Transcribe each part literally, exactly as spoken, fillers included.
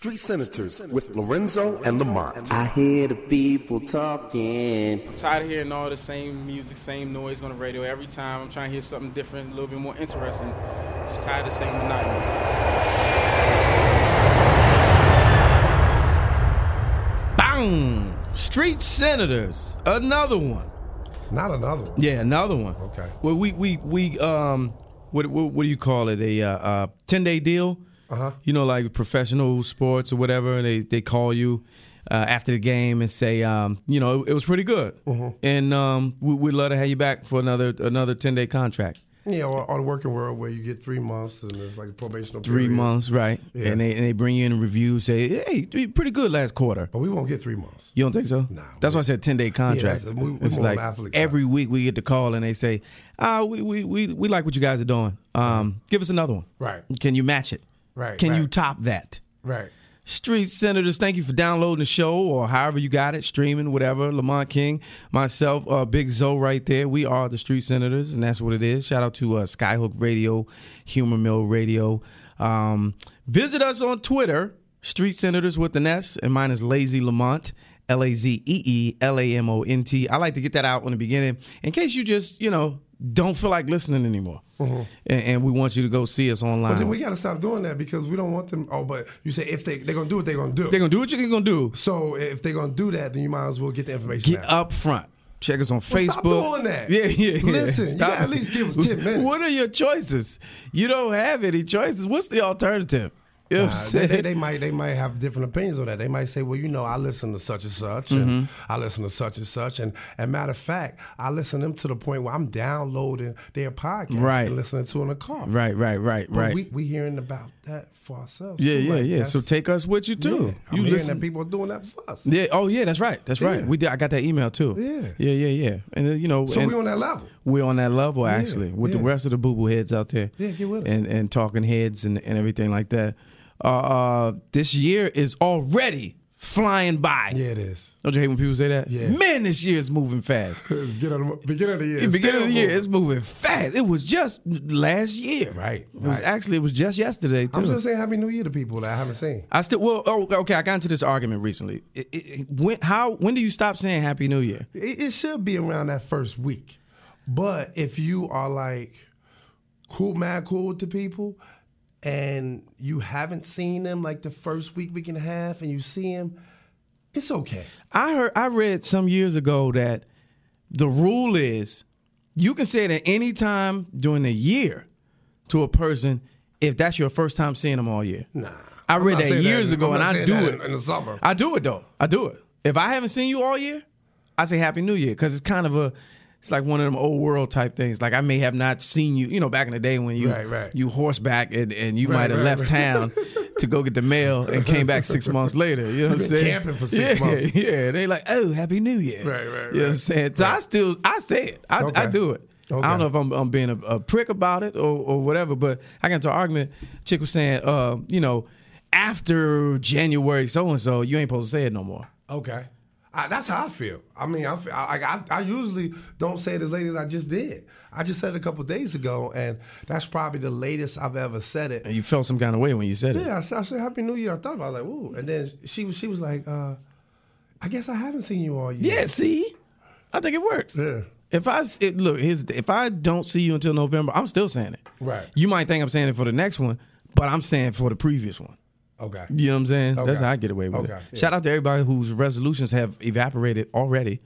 Street Senators with Lorenzo and Lamont. I hear the people talking. I'm tired of hearing all the same music, same noise on the radio every time. I'm trying to hear something different, a little bit more interesting. Just tired of the same monotony. Bang! Street Senators, another one. Not another one. Yeah, another one. Okay. Well, we we we um, what what, what do you call it? A uh, uh, ten day deal. Uh huh. You know, like professional sports or whatever. And they they call you uh, after the game and say, um, you know, it, it was pretty good, mm-hmm. and um, we, we'd love to have you back for another another ten day contract. Yeah, or, or the working world where you get three months and it's like a probational Three period. months, right? Yeah. And they and they bring you in and review, say, hey, you pretty good last quarter. But we won't get three months. You don't think so? No. That's why I said ten day contract. Yeah, we, we it's more like athletes every side. week we get the call and they say, ah, we we we, we like what you guys are doing. Um, give us another one. Right. Can you match it? Right. Can right. you top that? Right. Street Senators, thank you for downloading the show or however you got it, streaming, whatever. Lamont King, myself, uh, Big Zoe right there. We are the Street Senators, and that's what it is. Shout out to uh, Skyhook Radio, Humor Mill Radio. Um, visit us on Twitter, Street Senators with an S, and mine is Lazy Lamont, L A Z E E L A M O N T. I like to get that out in the beginning in case you just, you know, don't feel like listening anymore. Mm-hmm. And, and we want you to go see us online. But then we got to stop doing that because we don't want them. Oh, but you say if they, they're going to do what they're going to do. They're going to do what you're going to do. So if they're going to do that, then you might as well get the information Get out. up front. Check us on Well, Facebook. stop doing that. Yeah, yeah, yeah. Listen, Stop. you got to at least give us ten minutes. What are your choices? You don't have any choices. What's the alternative? You know what I'm Nah, saying? they, they, they might they might have different opinions on that. They might say, well, you know, I listen to such and such, and Mm-hmm. I listen to such and such, and and matter of fact, I listen to them to the point where I'm downloading their podcast Right. and listening to it in the car. Right, right, right, But right. we we hearing about that for ourselves. yeah, too. yeah, Like, yeah. that's- So take us with you too. yeah, You I'm hearing listen. that people are doing that for us. Yeah. Oh, yeah. That's right. That's right. Yeah. We did. I got that email too. Yeah. Yeah, yeah, yeah. And uh, you know, So and we on that level. we're on that level actually with the yeah. rest of the boo boo heads out there. Yeah, get with us. And and talking heads and, and everything like that. Uh, uh, this year is already flying by. Yeah, it is. Don't you hate when people say that? Yeah. Man, this year is moving fast. Beginning of the, beginning of the year. The beginning of the Still year, it's moving fast. It was just last year. Right, It was right. actually, it was just yesterday, too. I'm still saying Happy New Year to people that I haven't seen. I still, well, oh, okay, I got into this argument recently. It, it, it- when, how, when do you stop saying Happy New Year? It, it should be around that first week. But if you are like cool, mad cool with the people, and you haven't seen them like the first week, week and a half, and you see them, it's okay. I heard, I read some years ago that the rule is you can say it at any time during the year to a person if that's your first time seeing them all year. Nah. I I'm read not that saying years in- ago, I'm and not I saying do that it in, in the summer. I do it though. I do it. If I haven't seen you all year, I say Happy New Year because it's kind of a, it's like one of them old world type things. Like I may have not seen you, you know, back in the day when you Right, right. you horseback and, and you Right, might have right, left right. town to go get the mail and came back six months later. You know what I'm You've been saying? camping for six yeah, months. Yeah, they like, oh, Happy New Year. Right, right, You know right. what I'm saying? So I still, I say it. I, Okay. I do it. Okay. I don't know if I'm, I'm being a, a prick about it or, or whatever, but I got into an argument. Chick was saying, uh, you know, after January so-and-so, you ain't supposed to say it no more. Okay. I, that's how I feel. I mean, I, feel- I, I I usually don't say it as late as I just did. I just said it a couple days ago, and that's probably the latest I've ever said it. And you felt some kind of way when you said it. Yeah, I said, I said Happy New Year. I thought about it, like, ooh. And then she was she was like, uh, I guess I haven't seen you all year. Yeah, see? I think it works. Yeah. If I it, look, here's the- if I don't see you until November, I'm still saying it. Right. You might think I'm saying it for the next one, but I'm saying for the previous one. Okay. You know what I'm saying? Okay. That's how I get away with Okay, it. yeah. Shout out to everybody whose resolutions have evaporated already.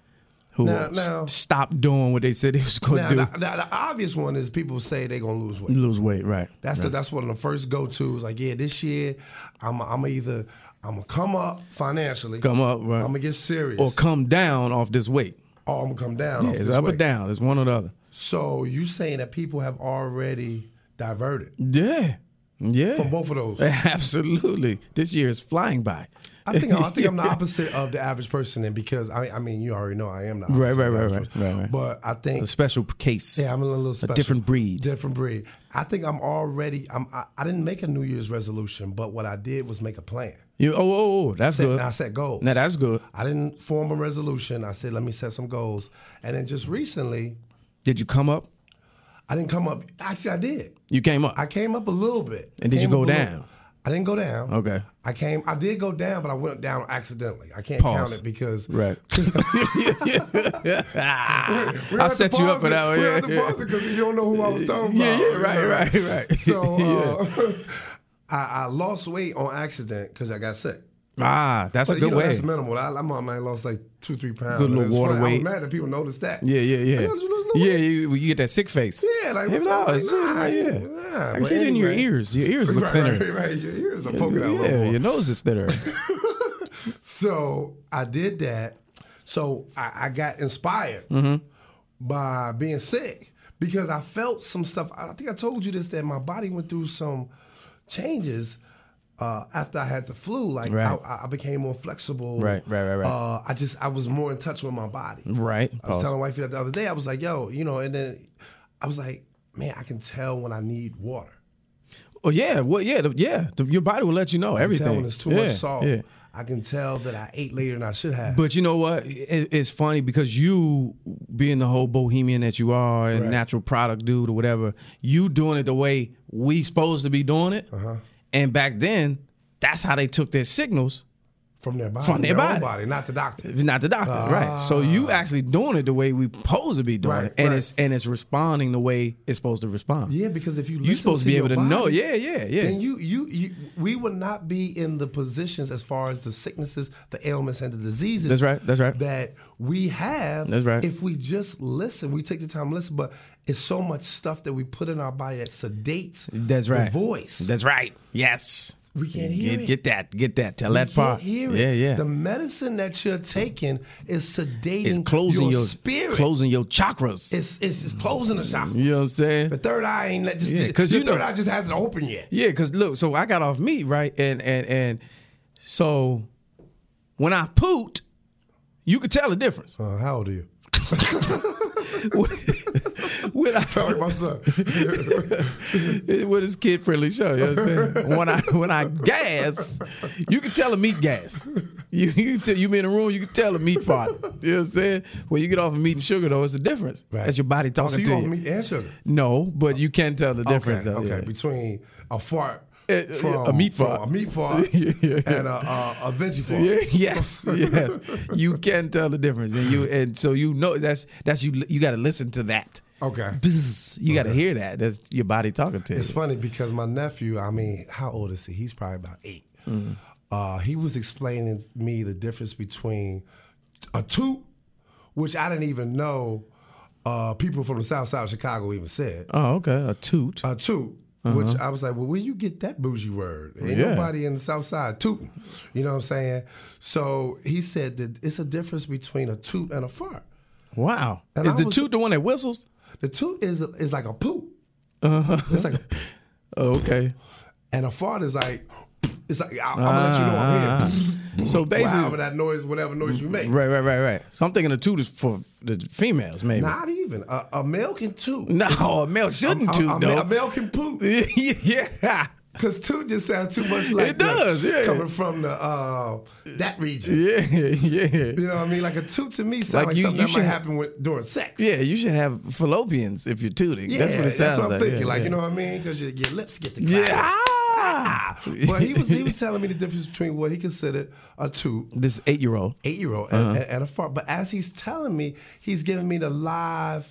Who Now- s- now- stopped doing what they said they was going Now, to do. the, the, the obvious one is people say they're gonna lose weight. Lose weight, right? That's the right. that's one of the first go tos. Like, yeah, this year I'm I'm either I'm gonna come up financially, Come up, right. I'm gonna get serious, Or come down off this weight. or I'm gonna come down. Yeah, off it's this up or weight. down. It's one or the other. So you saying that people have already diverted Yeah. Yeah. from both of those? Absolutely. This year is flying by. I think I think I'm the opposite of the average person, and because I I mean you already know I am the opposite Right, right, of the right, average right, person. right, right. But I think A special case. yeah, I'm a little special. different breed. Different breed. I think I'm already. I'm. I, I didn't make a New Year's resolution, but what I did was make a plan. You, oh, oh, oh, that's Set, good. I set goals. Now that's good. I didn't form a resolution. I said, let me set some goals. And then just recently, Did you come up? I didn't come up. Actually, I did. You came up. I came up a little bit. And did you Came go up a little- down? I didn't go down. Okay. I came. I did go down, but I went down accidentally. I can't Pause. count it because Right. we're I at set the you up pause for it- that one. We're Yeah, at the yeah. pause because you don't know who I was talking Yeah, about. yeah, right, right, right. So Yeah. uh, I, I lost weight on accident because I got sick. Ah, that's But a good you know, way. that's minimal. I, I might have lost like two, three pounds. Good And little it's water funny. I weight. was mad that people noticed that. Yeah, yeah, yeah. Like, "Oh, did you lose no Yeah, weight?" you, you get that sick face. Yeah, like, Hey, what's no, wrong? it's Like, nah, yeah. nah, I can but see it in your anyway. ears. Your ears look right, thinner. Right, right. Your ears are poking out a Yeah, little more. your nose is thinner. So I did that. So I, I got inspired Mm-hmm. by being sick because I felt some stuff. I think I told you this, that my body went through some changes uh, after I had the flu. Like Right. I, I became more flexible. Right, right, right, right. Uh, I just I was more in touch with my body. Right. I was Pause. telling wifey that the other day. I was like, yo, you know, and then I was like, man, I can tell when I need water. Oh yeah, well yeah, the, yeah. The, your body will let you know I can everything. tell when it's too yeah, much salt. Yeah. I can tell that I ate later than I should have. But you know what? It, it's funny because you, being the whole bohemian that you are and Right. natural product dude or whatever, you doing it the way we supposed to be doing it. Uh-huh. And back then, that's how they took their signals. From their body. From their own body. not the doctor. It's not the doctor, right? So you actually doing it the way we supposed to be doing Right, it, and right. it's and it's responding the way it's supposed to respond. Yeah, because if you you listen supposed to to be able your to know. body, Yeah, yeah, yeah. then you, you you we would not be in the positions as far as the sicknesses, the ailments, and the diseases. That's right, that's right. That we have. That's right. If we just listen, we take the time to listen. But it's so much stuff that we put in our body that sedates. That's right. The voice. That's right. Yes. We can't hear get, it. Get that. Get that. Tell We that can't part. hear it. Yeah, yeah. The medicine that you're taking is sedating It's closing your, your, spirit. closing your chakras. It's, it's it's closing the chakra. You know what I'm saying? The third eye ain't let just Yeah, 'cause the you third know- eye just hasn't opened yet. Yeah, because look, so I got off meat, right? And and and so when I pooped, you could tell the difference. Uh, how old are you? when I, Sorry, my son. with his kid friendly show, you know what I'm saying? When I when I gas, you can tell a meat gas. You you can tell, you be in a room, you can tell a meat fart. You know what I'm saying? When you get off of meat and sugar, though, it's a difference. Right. That's your body Oh, talking so you to off you. meat and sugar? No, but you can tell the difference. Okay, though, okay. yeah. Between a fart Uh, from a meat from fart. a meat fart, Yeah, yeah. and a, a, a veggie fart. Yeah, yes, yes. You can tell the difference, and you and so you know that's that's you. You got to listen to that. Okay. Bzz. You got to hear that. That's your body talking to you. It's funny because my nephew, I mean, how old is he? He's probably about eight. Mm-hmm. Uh, he was explaining to me the difference between a toot, which I didn't even know uh, people from the south side of Chicago even said. Oh, okay. A toot. A toot, which I was like, well, where you get that bougie word? Ain't Yeah. nobody in the south side tooting. You know what I'm saying? So he said that it's a difference between a toot and a fart. Wow. And Is I the was- toot the one that whistles? The toot is is like a poop. Uh-huh. It's like a Oh, okay. and a fart is like, it's like, I, I'm gonna let you know I'm here. So basically, However that noise, whatever noise you make. right, right, right, right. So I'm thinking the toot is for the females, maybe. Not even. A, a male can toot. No, a male shouldn't a, toot, a, a, though. a male can poop. yeah. Because toot just sounds too much like It does, the- yeah. coming from the uh, that region. Yeah, yeah. You know what I mean? Like a toot to me sounds Like like, you- something you that should might ha- happen with, during sex. Yeah, you should have fallopians if you're tooting. Yeah, that's what it sounds I'm like. thinking. Yeah, like, yeah. you know what I mean? Because your, your lips get the clap. Yeah. Ah. But he was he was telling me the difference between what he considered a toot, This eight year old. eight year old, and, and, and a fart. But as he's telling me, he's giving me the live,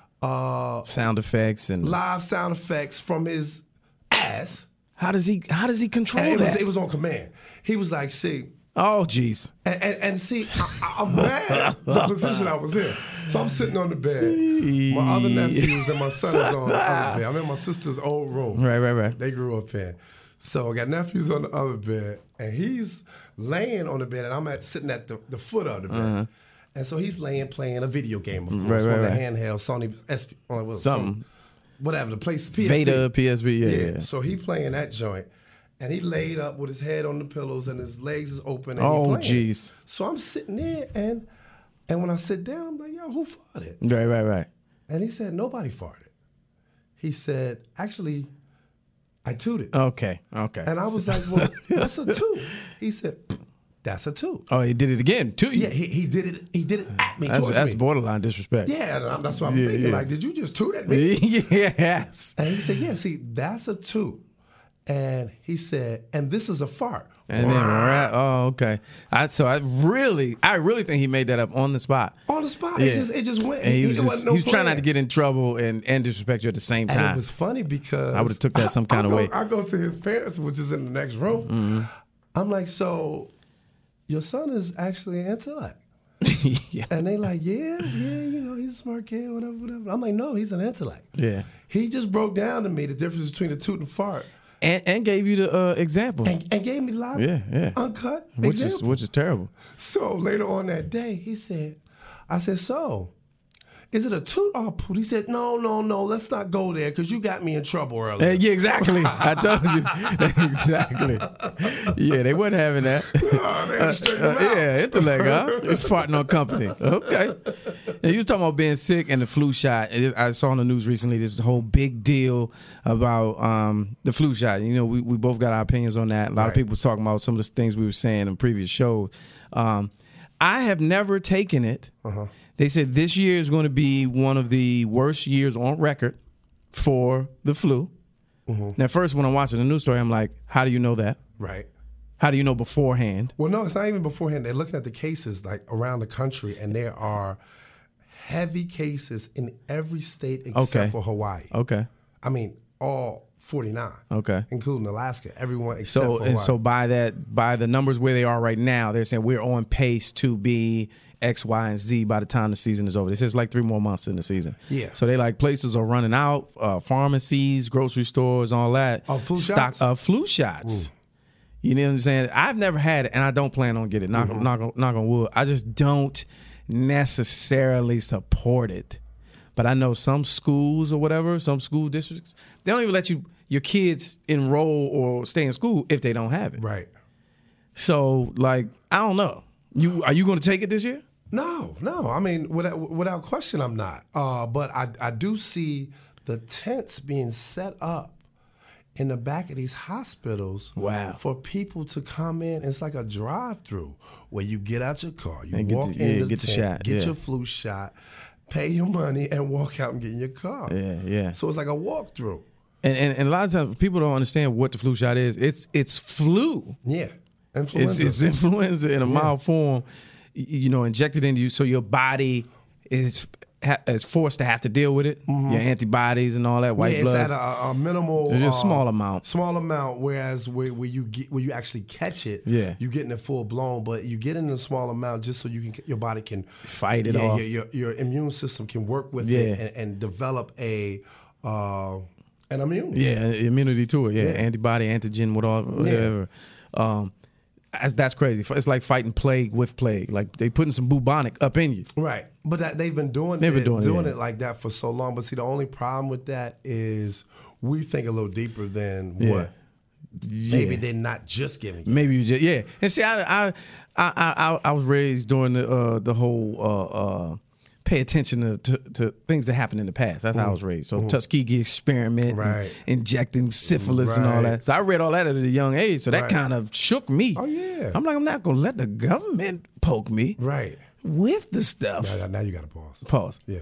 uh, Sound effects and live sound effects from his ass. how does he how does he control And it was, that? it was on command. He was like, "See," oh jeez. and, and, and see, I, I, I'm mad the position I was in. So I'm sitting on the bed. My other nephews and my son is on the other bed. I'm in my sister's old room. Right, right, right. They grew up in. So I got nephews on the other bed, and he's laying on the bed, and I'm at sitting at the, the foot of the bed. Uh-huh. And so he's laying playing a video game, of course, Right, right, on the right. handheld Sony S P, or what was it, Something. some- whatever the place, P S P. Veda, P S B, yeah, yeah. Yeah. So he playing that joint, and he laid up with his head on the pillows, and his legs is open. And he Oh, playing. jeez. So I'm sitting there, and and when I sit down, I'm like, yo, who farted? Right, right, right. And he said, nobody farted. He said, actually, I tooted. Okay, okay. And I was like, well, that's a toot. He said, that's a toot. Oh, he did it again to you. Yeah, he, he did it. He did it at me. that's towards that's me. borderline disrespect. Yeah, and I'm- that's what I'm Yeah, thinking. yeah. Like, did you just toot at me? yes. And he said, yeah, see, that's a toot. And he said, and this is a fart. And then, right, oh, okay. I so I really, I really think he made that up on the spot. On the spot, Yeah. it just it just went. And he was it just, wasn't no he was trying plan. not to get in trouble and, and disrespect you at the same And time. it was funny because I would've took that some kind I of go, way. I go to his parents, which is in the next room. Mm-hmm. I'm like, so your son is actually an intellect. yeah. And they like, yeah, yeah, you know, he's a smart kid, whatever, whatever. I'm like, no, he's an intellect. Yeah. He just broke down to me the difference between a toot and fart, And, and gave you the uh, example, and, and gave me live, Yeah, yeah. uncut which is example. which is terrible. So later on that day, he said, I said, so, is it a toot or a poot? He said, no, no, no, let's not go there because you got me in trouble earlier. Uh, yeah, exactly. I told you. Exactly. Yeah, they wasn't having that. Oh, they had to straighten him Uh, out. yeah, intellect, huh? Farting on company. Okay. And you was talking about being sick and the flu shot. And I saw on the news recently this whole big deal about um, the flu shot. You know, we, we both got our opinions on that. A lot Right. of people was talking about some of the things we were saying in previous shows. Um, I have never taken it. Uh-huh. They said this year is going to be one of the worst years on record for the flu. Mm-hmm. Now, first, when I'm watching the news story, I'm like, how do you know that? Right. How do you know beforehand? Well, no, it's not even beforehand. They're looking at the cases like around the country, and there are heavy cases in every state except Okay. for Hawaii. Okay. I mean, all forty-nine. Okay. Including Alaska. Everyone except So for Hawaii. and so by that by the numbers where they are right now, they're saying we're on pace to be X, Y, and Z by the time the season is over. This is like three more months in the season. Yeah. So they like places are running out, uh, pharmacies, grocery stores, all that. Of flu stock shots? of flu shots. You know what I'm saying? I've never had it, and I don't plan on getting it. Knock, Mm-hmm. knock, on- knock on wood. I just don't necessarily support it. But I know some schools or whatever, some school districts, they don't even let you your kids enroll or stay in school if they don't have it. Right. So, like, I don't know. You are you going to take it this year? No, no. I mean, without without question, I'm not. Uh, but I I do see the tents being set up in the back of these hospitals. Wow. For people to come in. It's like a drive-through where you get out your car, you And get walk the- in yeah, the get the tent, shot, get yeah. your flu shot, pay your money, and walk out and get in your car. Yeah, yeah. So it's like a walk-through. And, and and a lot of times people don't understand what the flu shot is. It's it's flu. Yeah. It's, Influenza. it's influenza in a mild form, y- you know, injected into you, so your body is ha- is forced to have to deal with it. Your antibodies and all that, white yeah, blood. it's at a, a minimal, It's just uh, small amount. Small amount. Whereas where, where you get where you actually catch it, Yeah. you getting it full blown. But you get it in a small amount just so you can your body can Fight it yeah, off. Your, your, your immune system can work with Yeah. it and, and develop a uh, an immune. Yeah, immunity to it. Yeah, Yeah. antibody, antigen, whatever. whatever. Um, that's, that's crazy. It's like fighting plague with plague. Like they putting some bubonic up in you. Right. But that, they've been doing They've been it, doing it, doing yeah. it like that for so long. But see, the only problem with that is we think a little deeper than Yeah. what maybe they're not just giving you. Maybe you just yeah. And see, I I I I, I was raised during the uh, the whole uh, uh, pay attention to, to, to things that happened in the past. That's how I was raised. So Tuskegee experiment, and Right. injecting syphilis and all Right. that. So I read all that at a young age. So that Right. kind of shook me. Oh, yeah. I'm like, I'm not gonna let the government poke me Right. with the stuff. Now, now you got to pause. Pause. Yeah.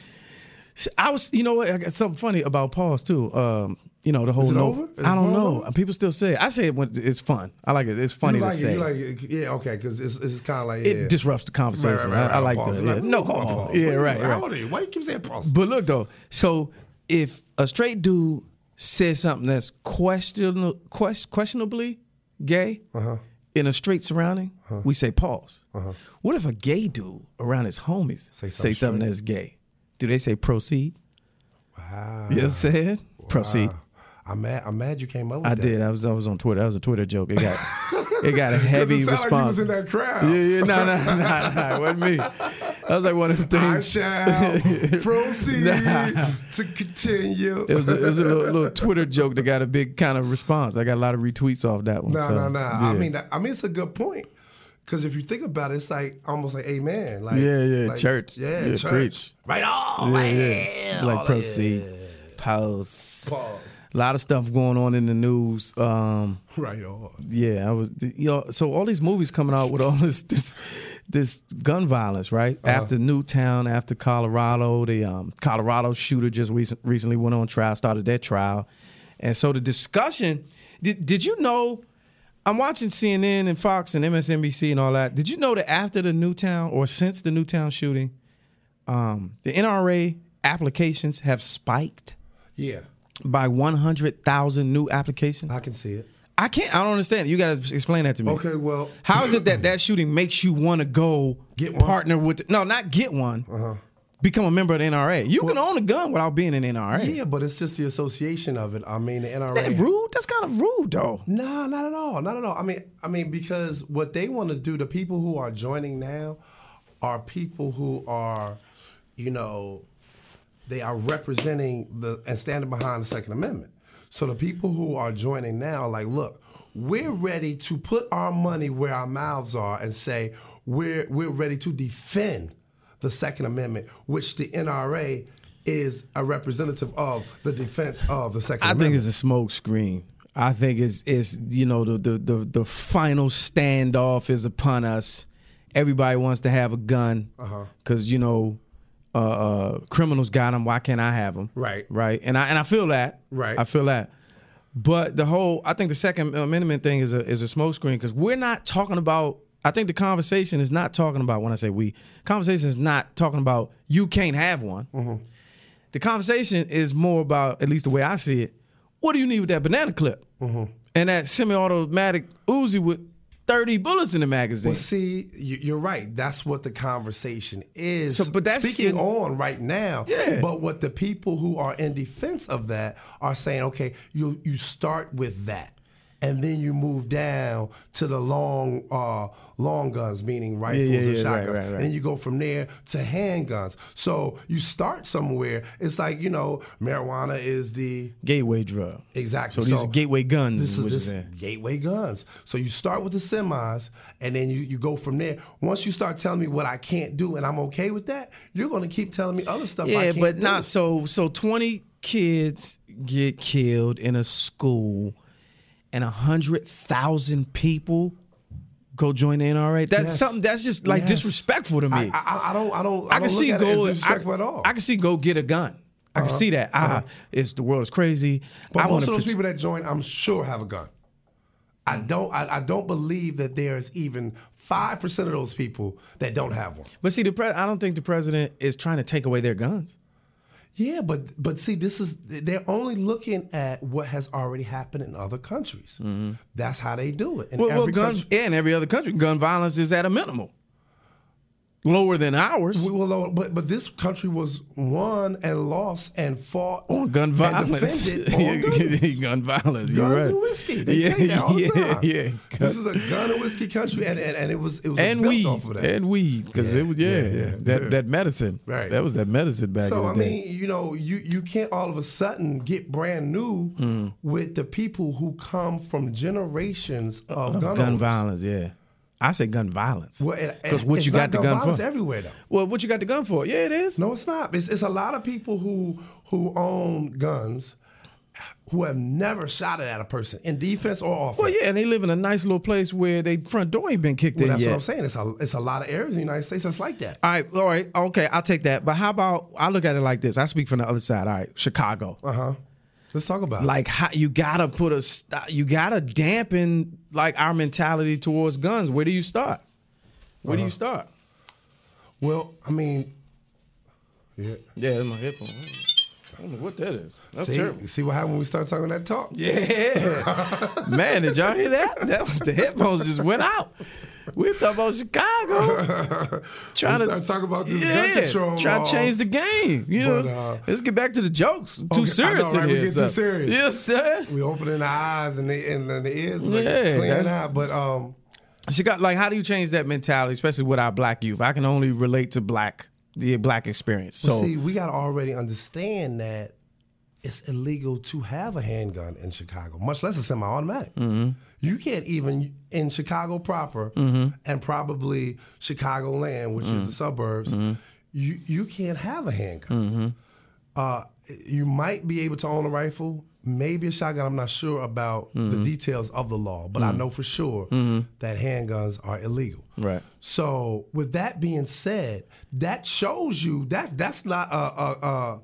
I was, you know what? I got something funny about pause too. Um, you know the whole it no. over? Is I don't pause know. over? People still say it. I say it when it's fun. I like it. It's funny You to like say. it, you like it. Yeah, okay, because it's, it's kind of like It yeah. disrupts the conversation. I, I like pause. the Like, yeah. who's no. on pause. pause? Yeah, Wait, right, How right. old are you? Why you keep saying pause? But look though, so if a straight dude says something that's question, quest, questionably gay Uh-huh. in a straight surrounding, we say pause. What if a gay dude around his homies say something something, straight? that's gay? Do they say proceed? Wow. You know what I'm saying? Proceed. Wow. I'm mad. I'm mad you came up with I that. did. I was I was on Twitter. That was a Twitter joke. It got it got a heavy it sounded like you response. was in that crowd. Yeah, yeah, no, no, no, no, it wasn't me. That was like one of the I things. shall proceed Nah. to continue. It was a, it was a little, little Twitter joke that got a big kind of response. I got a lot of retweets off that one. No, so, no, no. I yeah. mean, that- I mean, it's a good point. Because if you think about it, it's like almost like amen. Like Yeah, yeah, like, church. Yeah, Yeah, church. preach. Right on. yeah, man. yeah. All Like that- proceed, yeah. pause. Pause. A lot of stuff going on in the news. Um, Right on. Yeah, I was. You know, so all these movies coming out with all this this this gun violence, right? Uh-huh. After Newtown, after Colorado, the um, Colorado shooter just recent, recently went on trial, started their trial, And so the discussion, did, did you know, I'm watching C N N and Fox and M S N B C and all that. Did you know that after the Newtown or since the Newtown shooting, um, the N R A applications have spiked Yeah. by one hundred thousand new applications? I can see it. I can't, I don't understand it. You got to explain that to me. Okay, well. How is it that that shooting makes you want to go Get one? partner with, the, no, not get one, uh-huh. become a member of the N R A? You well, can own a gun without being in the N R A. Yeah, but it's just the association of it. I mean, the N R A. That's rude. That's kind of rude, though. No, not at all. Not at all. I mean, I mean, because what they want to do, the people who are joining now are people who are, you know, they are representing the and standing behind the Second Amendment. So the people who are joining now are like, look, we're ready to put our money where our mouths are and say we're we're ready to defend the Second Amendment, which the N R A is a representative of the defense of the Second I Amendment. think it's a smoke screen. I think it's it's you know the the the, the final standoff is upon us. Everybody wants to have a gun because uh-huh. you know uh, uh, criminals got them. Why can't I have them? Right, right. And I and I feel that. Right, I feel that. But the whole I think the Second Amendment thing is a is a smoke screen because we're not talking about. I think the conversation is not talking about, when I say we, conversation is not talking about you can't have one. Mm-hmm. The conversation is more about, at least the way I see it, what do you need with that banana clip? Mm-hmm. And that semi-automatic Uzi with thirty bullets in the magazine. Well, see, you're right. That's what the conversation is. So, but that's speaking still, on right now. Yeah. But what the people who are in defense of that are saying, okay, you you start with that. And then you move down to the long uh, long guns, meaning rifles yeah, yeah, and yeah, shotguns. right, right, right. And then you go from there to handguns. So you start somewhere. It's like, you know, marijuana is the gateway drug. Exactly. So these so are gateway guns. This is what this gateway guns. So you start with the semis, and then you, you go from there. Once you start telling me what I can't do, and I'm okay with that, you're going to keep telling me other stuff. Yeah, I can't but do. not so. So twenty kids get killed in a school. And a hundred thousand people go join the N R A. That's yes. something that's just like yes. disrespectful to me. I, I, I don't. I don't. I, I don't can look see at go. it as disrespectful I, at all. I can see go get a gun. I uh-huh. can see that. Uh-huh. Ah, it's the world's crazy. But I most of those pre- people that join, I'm sure, have a gun. I don't. I, I don't believe that there's even five percent of those people that don't have one. But see, the pre- I don't think the president is trying to take away their guns. Yeah, but but see, this is they're only looking at what has already happened in other countries. Mm-hmm. That's how they do it. In well, every well gun, country. yeah, in every other country, gun violence is at a minimal. Lower than ours. Well, but but this country was won and lost and fought on gun violence. And defended on gun violence. Guns You're right. and whiskey. They yeah, tell you that all the yeah, time. yeah. This is a gun and whiskey country, and and, and it was it was and built weed off of that. and weed because yeah, it was yeah, yeah, yeah. yeah that yeah. that medicine right. That was that medicine back. So in the I day. mean, you know, you you can't all of a sudden get brand new mm. with the people who come from generations of, of gun, gun owners. violence. Yeah. I say gun violence. Because what you got the gun, gun for? Everywhere though. Well, what you got the gun for? Yeah, it is. No, it's not. It's, it's a lot of people who who own guns who have never shot it at a person in defense or offense. Well, yeah, and they live in a nice little place where their front door ain't been kicked well, in that's yet. That's what I'm saying. It's a it's a lot of areas in the United States that's like that. All right, all right, okay, I'll take that. But how about I look at it like this? I speak from the other side. All right, Chicago. Uh huh. Let's talk about like it. how you gotta put a you gotta dampen like our mentality towards guns. Where do you start? Where uh-huh. do you start? Well, I mean, yeah, yeah, that's my headphone. I don't know what that is. That's see, terrible. See what happened when we started talking that talk? Yeah, man, did y'all hear that? That was the headphones just went out. We were talking about Chicago. Trying we to talk about this yeah, gun control. Trying to change the game. You but, know, uh, let's get back to the jokes. Too okay, serious know, right? in we here. Get so. too serious. Yes, sir. We opening the eyes and the and the ears like yeah, clearing out. But um. She got like, how do you change that mentality, especially with our black youth? I can only relate to black, the black experience. So well, see, we got to already understand that it's illegal to have a handgun in Chicago, much less a semi-automatic. Mm-hmm. You can't even in Chicago proper mm-hmm. and probably Chicagoland, which mm-hmm. is the suburbs. Mm-hmm. You you can't have a handgun. Mm-hmm. Uh, you might be able to own a rifle. Maybe a shotgun. I'm not sure about mm-hmm. the details of the law, but mm-hmm. I know for sure mm-hmm. that handguns are illegal. Right. So, with that being said, that shows you that that's not a a, a,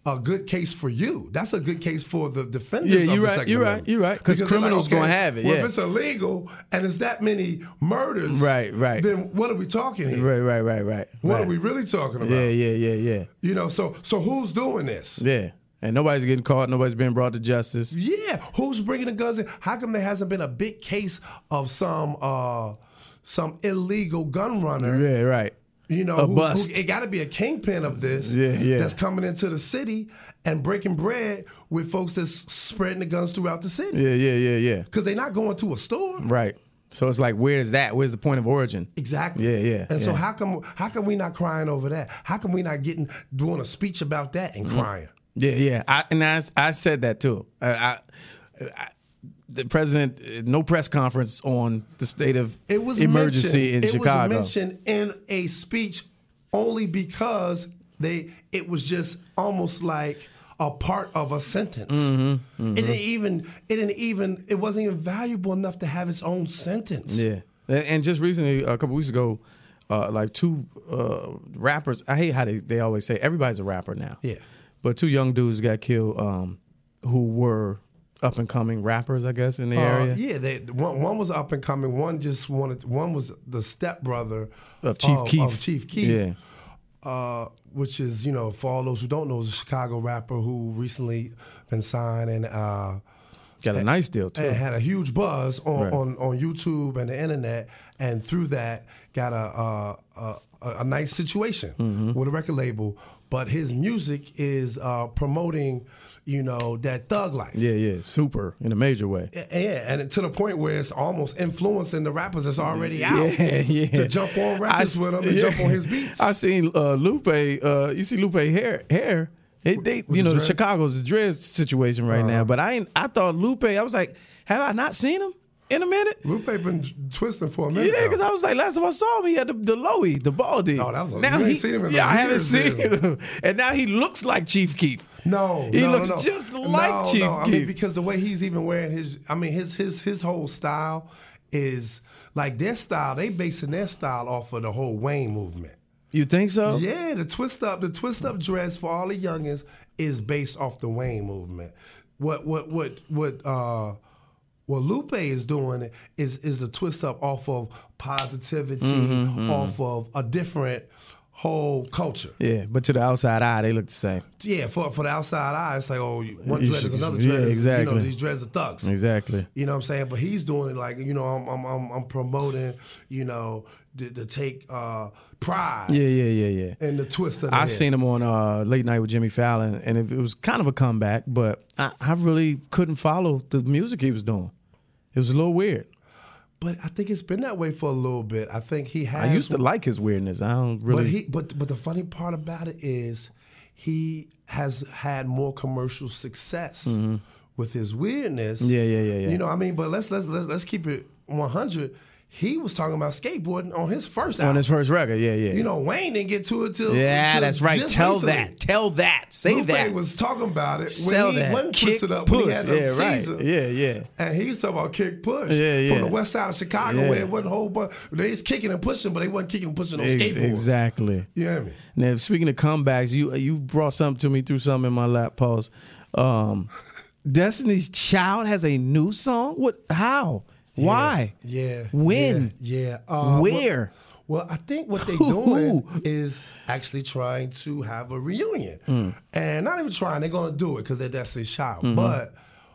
a good case for you. That's a good case for the defenders. Yeah, of you're the right. Second You're right. Amendment. You're right. Because they're criminals like, okay, gonna have it. Well, Yeah. if it's illegal and it's that many murders, Right, right. then what are we talking here? Right, right, right, right. What right. are we really talking about? Yeah, yeah, yeah, yeah. You know, so so who's doing this? Yeah. And nobody's getting caught. Nobody's being brought to justice. Yeah, who's bringing the guns in? How come there hasn't been a big case of some uh, some illegal gun runner? Yeah, right. You know, A who, bust. Who, it got to be a kingpin of this. Yeah, yeah. That's coming into the city and breaking bread with folks that's spreading the guns throughout the city. Yeah, yeah, yeah, yeah. Because they're not going to a store. Right. So it's like, where is that? Where's the point of origin? Exactly. Yeah, yeah. And so yeah. how come how come we not crying over that? How come we not getting doing a speech about that and Mm-hmm. crying? Yeah, yeah. I, and I, I said that too. I, I, I, the president, no press conference on the state of It was emergency mentioned, in it Chicago. It was mentioned in a speech only because they it was just almost like a part of a sentence. Mm-hmm, mm-hmm. It didn't even it didn't even it wasn't even valuable enough to have its own sentence. Yeah. And, and just recently, a couple weeks ago, uh, like two uh, rappers. I hate how they, they always say everybody's a rapper now. Yeah. But two young dudes got killed um, who were up and coming rappers, I guess, in the Uh, area. yeah, they, one, one was up and coming. One just wanted. One was the stepbrother Of Chief Keef. Of Chief Keef. Yeah. Uh, which is, you know, for all those who don't know, is a Chicago rapper who recently been signed and uh, Got a nice deal, too. and had a huge buzz on, Right. on, on YouTube and the internet, and through that got a a, a, a nice situation Mm-hmm. with a record label. But his music is uh, promoting, you know, that thug life. Yeah, yeah. Super in a major way. Yeah, and to the point where it's almost influencing the rappers that's already out Yeah, yeah. to jump on records I- with him and yeah. jump on his beats. I seen uh, Lupe. Uh, you see Lupe hair, hair. It, they, With you the know, the dreads? Chicago's the dreads situation right now. But I, ain't, I thought Lupe. I was like, have I not seen him in a minute? Lupe been twisting for a minute. Yeah, now. because I was like, last time I saw him, he had the, the lowy, the baldy. Oh, that was a- now you ain't he, seen him in yeah, like I haven't years, seen then. him, and now he looks like Chief Keef. No, He no, looks no, no. just No, like Chief no. I Keef. mean, because the way he's even wearing his, I mean, his his his whole style is like their style. They basing their style off of the whole Wayne movement. You think so? Yeah, the twist up, the twist up dress for all the youngins is based off the Wayne movement. What what what what uh what Lupe is doing is is the twist up off of positivity, Mm-hmm, off of a different whole culture. Yeah, but to the outside eye, they look the same. Yeah, for for the outside eye, it's like, oh, one You dread should- is another yeah, dread. is, You exactly. know, these dreads are thugs. Exactly. You know what I'm saying? But he's doing it like, you know, I'm I'm I'm, I'm promoting, you know, to, to take uh, pride Yeah, yeah, yeah, yeah. in the twist of the I head. seen him on uh, Late Night with Jimmy Fallon, and it, it was kind of a comeback, but I, I really couldn't follow the music he was doing. It was a little weird. But I think it's been that way for a little bit. I think he has. I used to like his weirdness. I don't really. But he, but but the funny part about it is, he has had more commercial success with his weirdness. Mm-hmm. Yeah, yeah, yeah, yeah. You know, I mean, but let's let's let's, let's keep it one hundred. He was talking about skateboarding on his first album. on his first record, yeah, yeah. You know, Wayne didn't get to it till yeah, till that's right. just Tell recently. that. Tell that. Say Lupe that. was talking about it Sell when he that. wasn't Kick, twisted up push. when he had the Yeah, right. season. Yeah, yeah. And he was talking about kick push Yeah, yeah. from the west side of Chicago Yeah. where it wasn't a whole bunch. They was kicking and pushing, but they wasn't kicking and pushing on Ex- skateboards. exactly. You know what I mean? Now, speaking of comebacks, you you brought something to me through something in my lap pause. Um, Destiny's Child has a new song. What? How? Why? Yeah. When? Yeah. yeah. Uh, Where? Well, well, I think what they're Who? doing is actually trying to have a reunion. Mm. And not even trying, they're going to do it because they're Destiny's Child. Mm-hmm. But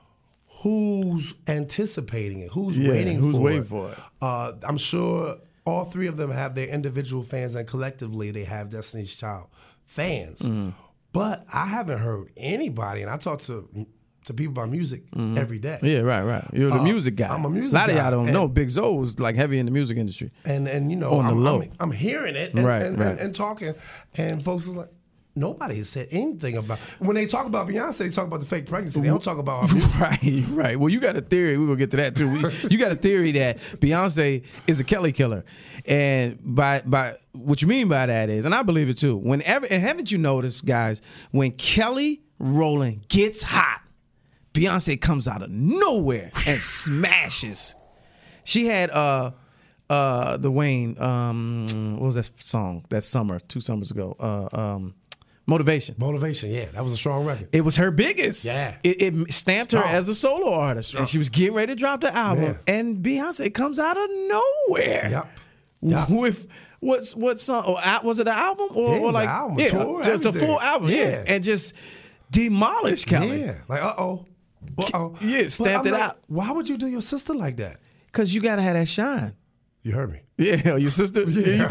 who's anticipating it? Who's Yeah, waiting who's for waiting it? for it? Uh, I'm sure all three of them have their individual fans, and collectively they have Destiny's Child fans. Mm-hmm. But I haven't heard anybody, and I talk to to people about music every day. Mm-hmm. Yeah, right, right. You're the Uh, music guy. I'm a music A lot of guy, y'all don't and- know. Big Zo was like heavy in the music industry. And and you know, On the I'm, low. I'm, I'm hearing it and, Right, and, right. and, and talking, and folks is like, nobody has said anything about. When they talk about Beyonce, they talk about the fake pregnancy. They don't talk about her music. Right, right. Well, you got a theory. We're gonna get to that too. We- You got a theory that Beyonce is a Kelly killer, and by by what you mean by that is, and I believe it too. Whenever, and haven't you noticed, guys, when Kelly Rowland gets hot, Beyonce comes out of nowhere and smashes. She had uh uh the Wayne um what was that song that summer two summers ago uh um Motivation. Motivation, yeah, that was a strong record. It was her biggest. Yeah. It, it stamped her Strong. as a solo artist. Strong. And she was getting ready to drop the album. Man. And Beyonce comes out of nowhere. Yep. Yep. With what's what song? Or, al- was it an album? Or, Yeah, it or was like an album, yeah, tour, just a everything. full album. Yeah. Yeah. And just demolished Kelly. Yeah, like uh oh, uh oh. Yeah, stamped it out. Why would you do your sister like that? Cause you gotta have that shine. You heard me. Yeah, your sister. Yeah, you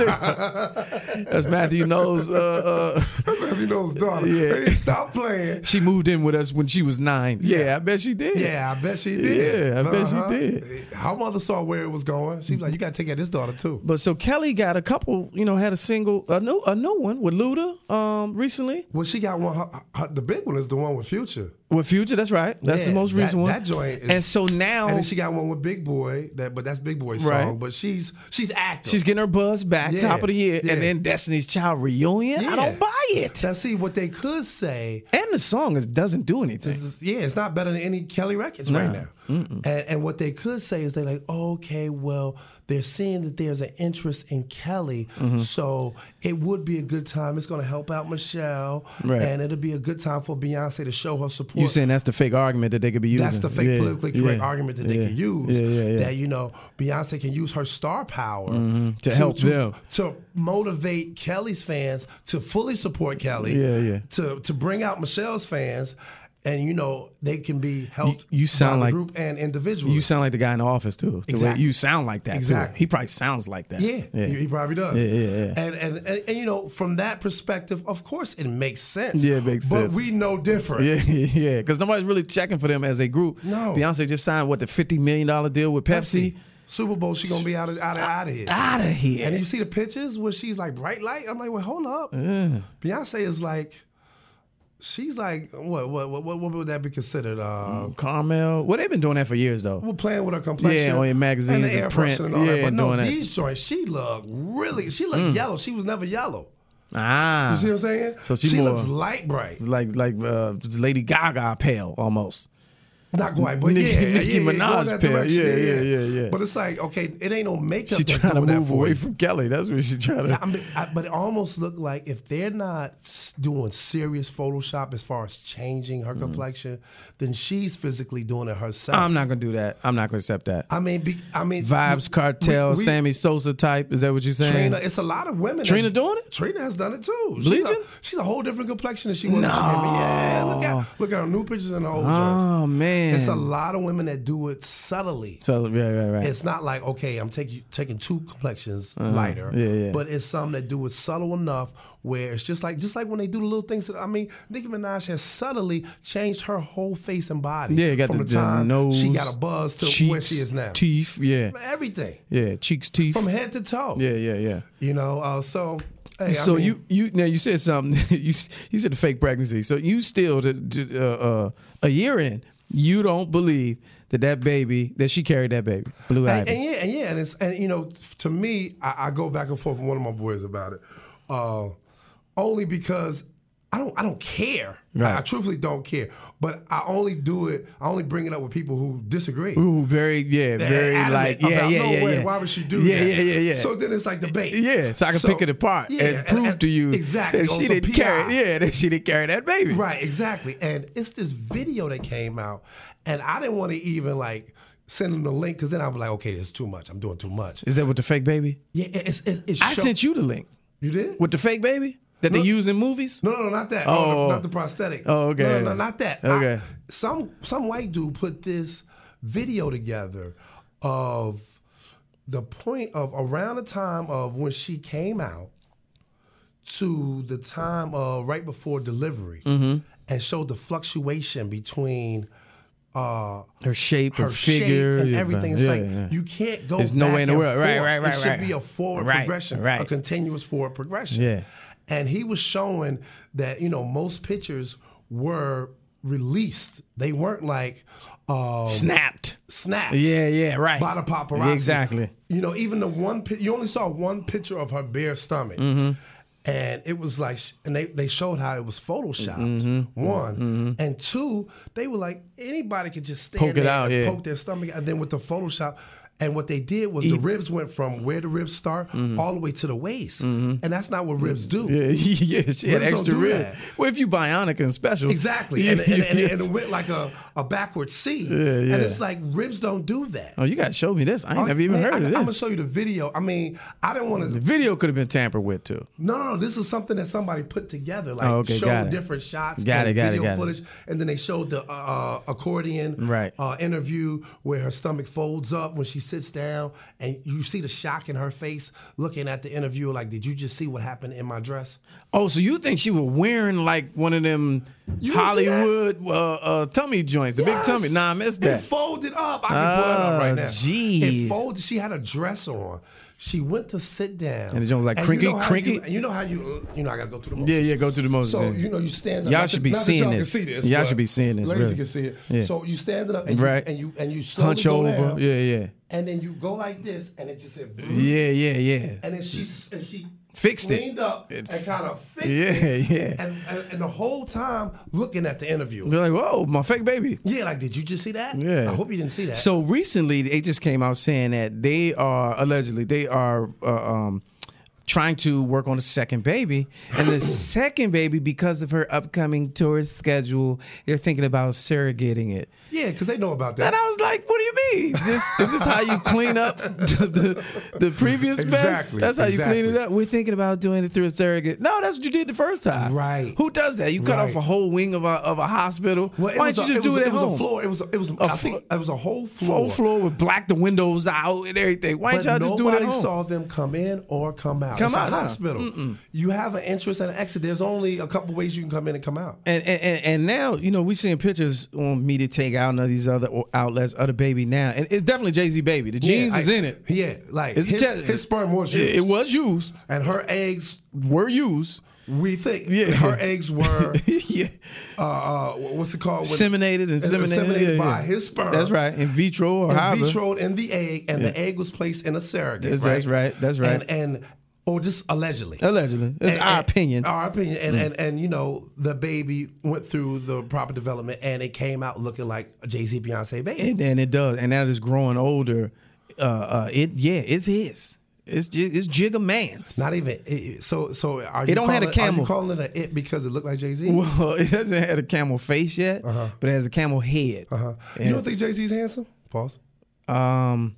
think? That's Matthew knows. Uh, uh, Matthew knows daughter. Yeah. They didn't stop playing. she moved in with us when she was nine. Yeah, Yeah. I bet she did. Yeah, I bet she did. Yeah, I bet she Uh-huh. did. Her mother saw where it was going. She was like, "You got to take care of this daughter too." But so Kelly got a couple, you know, had a single, a new, a new one with Luda, um, recently Well, she got one. Her, her, the big one is the one with Future, with Future. That's right. That's Yeah, the most that- recent one. that joint is- and so now and then she got one with Big Boy. That, but that's Big Boy's song. Right. But she's she's active. she's getting her buzz back, Yeah, top of the year, yeah. and then Destiny's Child reunion. I Yeah. don't buy it. Now, see what they could say. And the song is doesn't do anything. This is, yeah, it's not better than any Kelly records right now. And, and what they could say is they're like, okay, well, they're seeing that there's an interest in Kelly, Mm-hmm. so it would be a good time. It's going to help out Michelle, Right. and it'll be a good time for Beyonce to show her support. You saying that's the fake argument that they could be using? That's the fake Yeah, politically correct yeah, argument that they yeah, can use. Yeah, yeah, yeah. That, you know, Beyonce can use her star power to help to, them. to motivate Kelly's fans to fully support Kelly. Yeah, yeah. To to bring out Michelle's fans, and you know they can be helped. You- you sound by like- the group and individually. You sound like the guy in the office too. The way Exactly. you sound like that Exactly. too. He probably sounds like that. Yeah, He, he probably does. Yeah, yeah, yeah. And, and and and you know, from that perspective, of course, it makes sense. Yeah, it makes but sense. But we know different. Yeah, yeah, because nobody's really checking for them as a group. No. Beyonce just signed what the fifty million dollar deal with Pepsi. Super Bowl, she gonna be out of out of, out of here. Out of here. And you see the pictures where she's like bright light. I'm like, well, hold up. Beyonce is like, she's like, what what what what would that be considered? Uh, Carmel. Well, they've been doing that for years though. We're playing with her complexion. Yeah, on your magazines the and airbrushing prints. and all Yeah, that. But no, doing that. these joints, she looked really, she looked yellow. She was never yellow. Ah. You see what I'm saying? So she she more- looks light bright. like like uh, Lady Gaga pale almost. Not quite, but Nicki- yeah, yeah, Nicki yeah, Minaj going that pair. direction, Yeah, yeah, yeah, yeah. But it's like, okay, it ain't no makeup. She that's trying to doing that move for away you. from Kelly. That's what she's trying to. Yeah, I mean, I, but it almost looked like if they're not s- doing serious Photoshop as far as changing her complexion, then she's physically doing it herself. I'm not gonna do that. I'm not gonna accept that. I mean, be, I mean, Vibes Cartel, we- we- Sammy Sosa type. Is that what you're saying? Trina, it's a lot of women. Trina that- doing it? Trina has done it too. She's Bleaching? a, she's a whole different complexion than she was when she came in. Yeah, look at look at her new pictures and her old Oh joints. man. It's a lot of women that do it subtly. So yeah, right, right. It's not like, okay, I'm taking taking two complexions lighter, yeah, yeah. but it's some that do it subtle enough where it's just like just like when they do the little things. That, I mean, Nicki Minaj has subtly changed her whole face and body. Yeah, you got from the, the, time the nose. she got a buzz to cheeks, where she is now. Teeth, yeah, Everything yeah, cheeks, teeth, from head to toe. yeah, yeah, yeah. You know, uh, so. Hey, I So mean, you you now you said something. you you said the fake pregnancy. So you still to, to, uh, uh, a year in, you don't believe that that baby that she carried that baby, Blue And, Ivy. and yeah, and yeah, and it's and you know, to me, I, I go back and forth with one of my boys about it, uh, only because I don't I don't care. Right. I, I truthfully don't care. But I only do it. I only bring it up with people who disagree. Ooh, very yeah, They're very adamant like yeah, about, yeah, no yeah, way, yeah. why would she do yeah, that? Yeah, yeah, yeah. So then it's like debate. Yeah, so I can pick it apart and prove to you exactly that she on some didn't P I. carry. Yeah, that she didn't carry that baby. Right, exactly. And it's this video that came out, and I didn't want to even like send them the link because then I was like, okay, it's too much. I'm doing too much. Is that with the fake baby? Yeah, it's it's. it's I show- sent you the link You did? with the fake baby that they No. use in movies. No, no, not that. Oh. Oh, not the prosthetic. Oh, okay. No, no, no, not that. Okay. I- some some white dude put this video together of the point of around the time of when she came out to the time of right before delivery, Mm-hmm. and showed the fluctuation between uh, Her shape, her, her figure, shape and yeah, everything. It's yeah, like yeah. you can't go. There's no back way in the and world. Right, forth. right, right, It should right. be a forward Right, progression, right. a continuous forward progression. Yeah. And he was showing that, you know, most pictures were released. They weren't like um, Snapped. snapped. Yeah, yeah, right. By the paparazzi. Yeah, exactly. You know, even the one pi- you only saw one picture of her bare stomach. Mm-hmm. And it was like, and they, they showed how it was photoshopped. Mm-hmm. One. And two, they were like, anybody could just stand Poke it there out, and yeah. poke their stomach. And then with the Photoshop, And what they did was the ribs went from where the ribs start mm-hmm. all the way to the waist. Mm-hmm. And that's not what ribs do. Yeah, yeah she had Ribs extra don't do ribs. that. Well, if you bionic and special. Exactly. Yeah, and, and, and, yes. and it went like a, a backward C. Yeah, yeah. And it's like, ribs don't do that. Oh, you got to show me this. I ain't Oh, never even man, heard I, of this. I'm going to show you the video. I mean, I didn't want to. The video could have been tampered with, too. No, no, no. This is something that somebody put together. Like, Oh, okay, got showed it. different shots. Got and it, got it, video got it. footage. And then they showed the uh, accordion Right. uh, interview where her stomach folds up when she sits down. And you see the shock in her face looking at the interview like, did you just see what happened in my dress? Oh, so you think she was wearing like one of them You didn't see that? Hollywood uh, uh, tummy joints, the Yes. big tummy? Nah, I missed It that. folded up. I can pull it up right now. Ah, jeez. It folded. She had a dress on. She went to sit down. And the joint was like And crinky, you know how crinky? You, you know how you, you know, I got to go through the motions. Yeah, yeah, go through the motions. So, yeah. you know, you stand up. Y'all Not should that- be not that seeing y'all this. Can see this Y'all but should be seeing this, Ladies really. can see it. Yeah. So you standing up and, Right. you, and you and you slowly Hunch go over. down, Yeah, yeah. and then you go like this, and it just said, Yeah, yeah, yeah. and then she and she Fixed it. leaned up and kind of fixed Yeah, it. yeah. And, and and the whole time looking at the interview. They're like, whoa, my fake baby. Yeah, like, did you just see that? Yeah. I hope you didn't see that. So recently, they just came out saying that they are allegedly they are uh, um, trying to work on a second baby, and the second baby, because of her upcoming tour schedule, they're thinking about surrogating it. yeah, because they know about that. And I was like, "What do you mean? This is this how you clean up the the, the previous mess? Exactly, That's how you clean it exactly. up. We're thinking about doing it through a surrogate. No, that's what you did the first time. Right. Who does that? You cut Right. off a whole wing of a of a hospital. Well, it Why was don't you a- just do was, it at it was home? a floor. It was I A think flo- it was a whole floor. Full floor with black the windows out and everything. Why But ain't y'all just do it at nobody home? saw them come in or come out. Come it's out, a nah. hospital. You have an entrance and an exit. There's only a couple ways you can come in and come out. And, and and and now, you know, we seeing pictures on Media Takeout and all these other outlets of the baby now, and it's definitely Jay-Z baby. The genes Yeah, is I- in it. Yeah, like It's a his, te- his sperm was used. It, it was used. and her eggs, Were used. we think, Yeah. her eggs were, yeah. uh, uh, what's it called? When- Seminated and seminated, inseminated yeah, by yeah. his sperm. That's right. In vitro or In however. vitro in the egg, and the egg was placed in a surrogate. That's- right? that's right, that's right. And, and or just allegedly. Allegedly. It's And- our and- opinion. Our opinion. And, and and you know, the baby went through the proper development and it came out looking like a Jay-Z Beyonce baby. And, and it does. And now that it's growing older, uh, uh, it yeah, it's his. It's J- it's Jigga Man's. Not even it, so so are you It don't have calling, a camel. Are you calling it a it because it looked like Jay-Z? Well, it doesn't have a camel face yet, but it has a camel head. uh-huh. And You don't think Jay-Z's handsome? Pause. Um,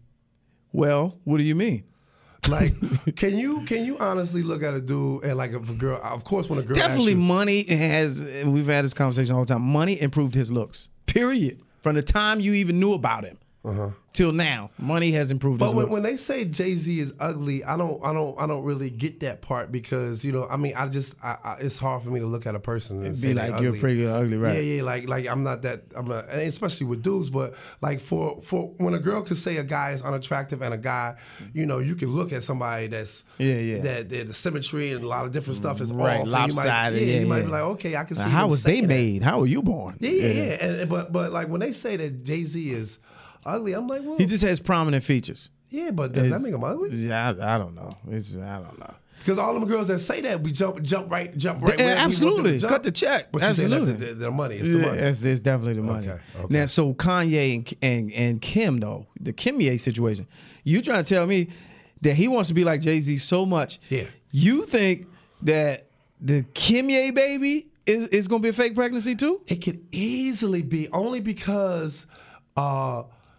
well, what do you mean? Like, can you can you honestly look at a dude and like if a girl? Of course, when a girl Definitely, asks you, money has. And we've had this conversation all the time. Money improved his looks. Period. From the time you even knew about him till now, money has improved But his when, looks. when they say Jay Z is ugly, I don't, I don't, I don't really get that part because you know, I mean, I just, I, I, it's hard for me to look at a person and It'd say be they like you're ugly. pretty ugly, right? Yeah, yeah, like, like I'm not that, I'm not, and especially with dudes, but like for, for when a girl could say a guy is unattractive and a guy, you know, you can look at somebody that's, Yeah, yeah. that, that the symmetry and a lot of different stuff is Right, off. and you might- lopsided, yeah, yeah, you might yeah. be like, okay, I can see. Now, how them was they saying that. made? How were you born? Yeah, yeah, yeah. And, and- but, but like when they say that Jay Z is ugly, I'm like, well, He just has prominent features. yeah, but does that It's- make him ugly? Yeah, I, I don't know. It's I don't know. Because all them girls that say that, we jump, jump right, jump right. Yeah, wherever we want them absolutely. to jump. Cut the check. But you saying Absolutely. that the, the, the money, it's the Yeah, money. It's, it's definitely the money. Okay, okay. Now, so Kanye and, and and Kim though, the Kimye situation, you trying to tell me that he wants to be like Jay-Z so much? Yeah. You think that the Kimye baby is is going to be a fake pregnancy too? It could easily be only because uh,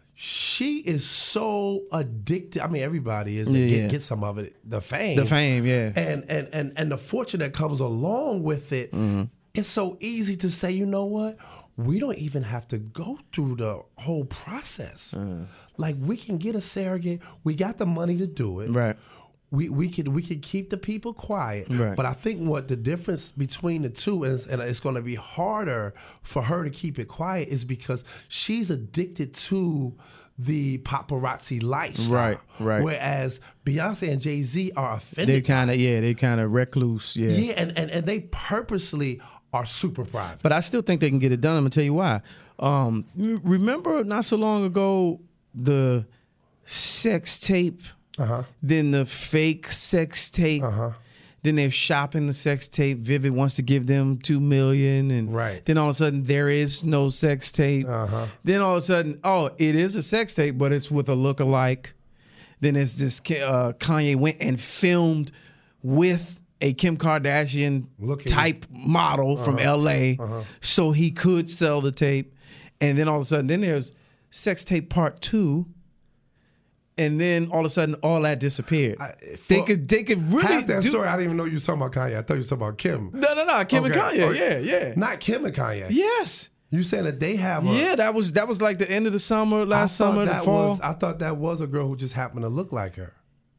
she is so addicted. I mean, everybody is. They Yeah, get, yeah. get some of it, the fame, The fame, yeah. and and and and the fortune that comes along with it. Mm-hmm. It's so easy to say, you know what? We don't even have to go through the whole process. Uh-huh. Like we can get a surrogate. We got the money to do it. Right. We we could we could keep the people quiet, Right. but I think what the difference between the two is, and it's going to be harder for her to keep it quiet, is because she's addicted to the paparazzi lifestyle. Right, right. Whereas Beyonce and Jay-Z are They offended. kind of yeah, they kind of recluse, yeah. yeah, and, and and they purposely are super private. But I still think they can get it done. I'm gonna tell you why. Um, m- remember not so long ago the sex tape, Uh-huh. then the fake sex tape, Then they're shopping the sex tape. Vivid wants to give them two million, and Right. then all of a sudden there is no sex tape. Uh-huh. Then all of a sudden, oh, it is a sex tape, but it's with a lookalike. Then it's this uh, Kanye went and filmed with a Kim Kardashian Looking. type model from L A, Uh-huh. so he could sell the tape. And then all of a sudden, then there's sex tape part two. And then all of a sudden, all that disappeared. I- they for- could, they could really Half that do. story, I didn't even know you were talking about Kanye. I thought you were talking about Kim. No, no, no, Kim and Okay. Kanye. Oh, Yeah, yeah, Not Kim and Kanye. yes, You saying that they have a... yeah. That was that was like the end of the summer, I last thought summer, the that fall. was, I thought that was a girl who just happened to look like her.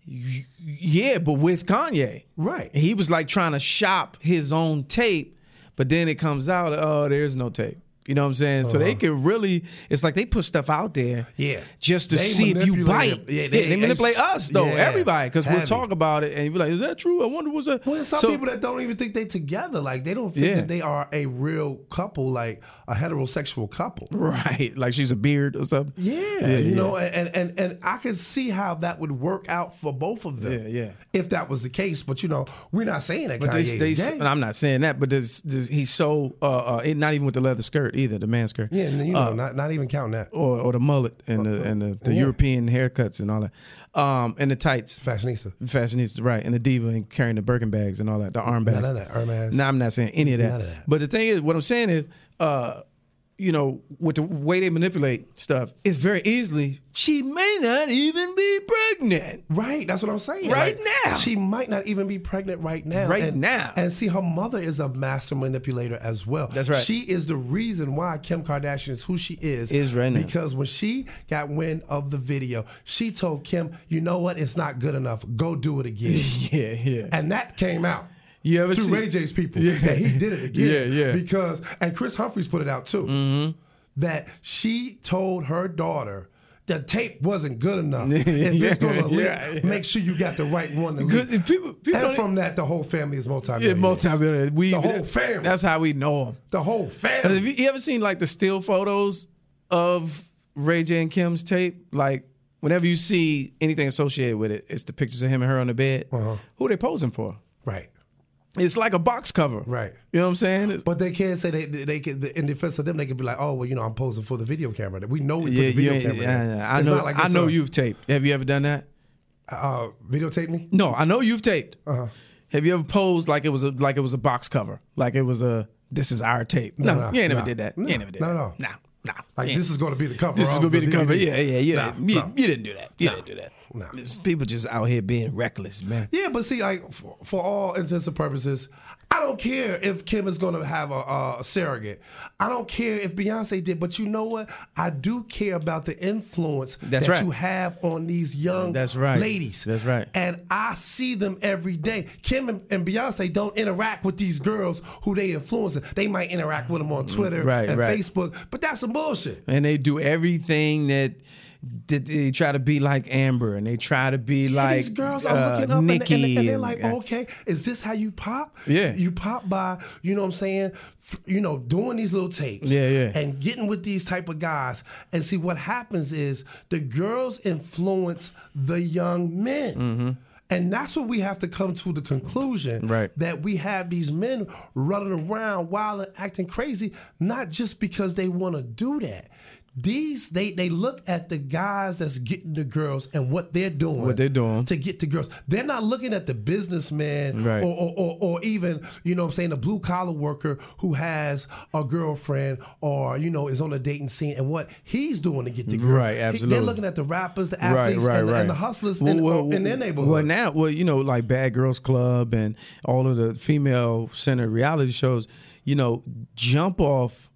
Yeah, but with Kanye. Right. He was like trying to shop his own tape, but then it comes out, oh, there's no tape. You know what I'm saying? So they can really, it's like they put stuff out there Yeah. just to They see if you manipulate bite. it. Yeah, Yeah, they, they- they manipulate they- us, though, yeah. everybody, because we'll Heavy. talk about it and you'll be like, is that true? I wonder what's that. Well, there's some So- people that don't even think they together. Like, they don't think Yeah. that they are a real couple, like a heterosexual couple. Right, like she's a beard or something. Yeah, Yeah, you yeah. know, and, and and I could see how that would work out for both of them. Yeah, yeah. If that was the case, but you know, we're not saying that But Kanye they, they, is gay. and I'm not saying that, but there's, there's, he's so, uh, uh, it, not even with the leather skirt either, the man skirt. yeah, and you know, Uh, not not even counting that. or, or the mullet and the and the, the Yeah. European haircuts and all that, um, and the tights, Fashionista. fashionistas, right, and the diva and carrying the Birkin bags and all that, the arm bags. None of that. Hermes. No, I'm not saying any of that. None of that. But the thing is, what I'm saying is, uh, you know, with the way they manipulate stuff, it's very easily she may not even be pregnant. Right, that's what I'm saying. Right Like, now. she might not even be pregnant right now. Right and, now. And see, her mother is a master manipulator as well. That's right. She is the reason why Kim Kardashian is who she is. Is right now. Because when she got wind of the video, she told Kim, you know what, it's not good enough. Go do it again. Yeah, yeah. And that came out. You ever to see Ray J's people Yeah. that he did it again. Yeah, yeah. Because, and Chris Humphries put it out too, Mm-hmm. that she told her daughter the tape wasn't good enough. Yeah, If it's going to leak, yeah, yeah. make sure you got the right one to Good- leak. people- people And don't- from that, the whole family is Yeah, multi-millionaires. multi-millionaire. We The whole family. That's how we know them. The whole Have family. you, you ever seen like the still photos of Ray J and Kim's tape? Like whenever you see anything associated with it, it's the pictures of him and her on the bed. Uh-huh. Who they posing for? Right. It's like a box cover. Right. You know what I'm saying? It's, But they can't say they they could in defense of them. They could be like, oh well, you know, I'm posing for the video camera. We know we put yeah, the video you, camera. yeah, in. yeah. I It's know. not like I it's know a- you've taped. Have you ever done that? uh, videotape me. No, I know you've taped. Uh-huh. Have you ever posed like it was a like it was a box cover, like it was a this is our tape? No, No, no, you ain't never no. did that. No, you ain't never did no, that. no. no, no. Like You this is going to be the cover. This is of gonna be the cover. D V D. Yeah, yeah, yeah. No, you, no. you didn't do that. You No. didn't do that. No. It's people just out here being reckless, man. Yeah, but see, like for, for all intents and purposes, I don't care if Kim is going to have a, a surrogate. I don't care if Beyonce did. But you know what? I do care about the influence That's that right. you have on these young That's right. ladies. That's right. And I see them every day. Kim and, and Beyonce don't interact with these girls who they influencing. They might interact with them on Twitter Right, and right. Facebook, but that's some bullshit. And they do everything that. that They try to be like Amber, and they try to be like These girls are uh, looking up and, Nikki, and, and they're and- like, okay, is this how you pop? Yeah. You pop by, you know what I'm saying, f- you know, doing these little tapes. Yeah, yeah. And getting with these type of guys. And see, what happens is the girls influence the young men. Mm-hmm. And that's what we have to come to the conclusion Right. that we have these men running around wild and acting crazy, not just because they want to do that. These they they look at the guys that's getting the girls and what they're doing. What they're doing. to get the girls. They're not looking at the businessman Right. or, or, or or even, you know what I'm saying, the blue collar worker who has a girlfriend or, you know, is on a dating scene and what he's doing to get the girl. Right, He- absolutely. they're looking at the rappers, the Right, athletes, right, and, the, right. and the hustlers in, in their neighborhood. Well, now, well, you know, like Bad Girls Club and all of the female-centered reality shows, you know, jump off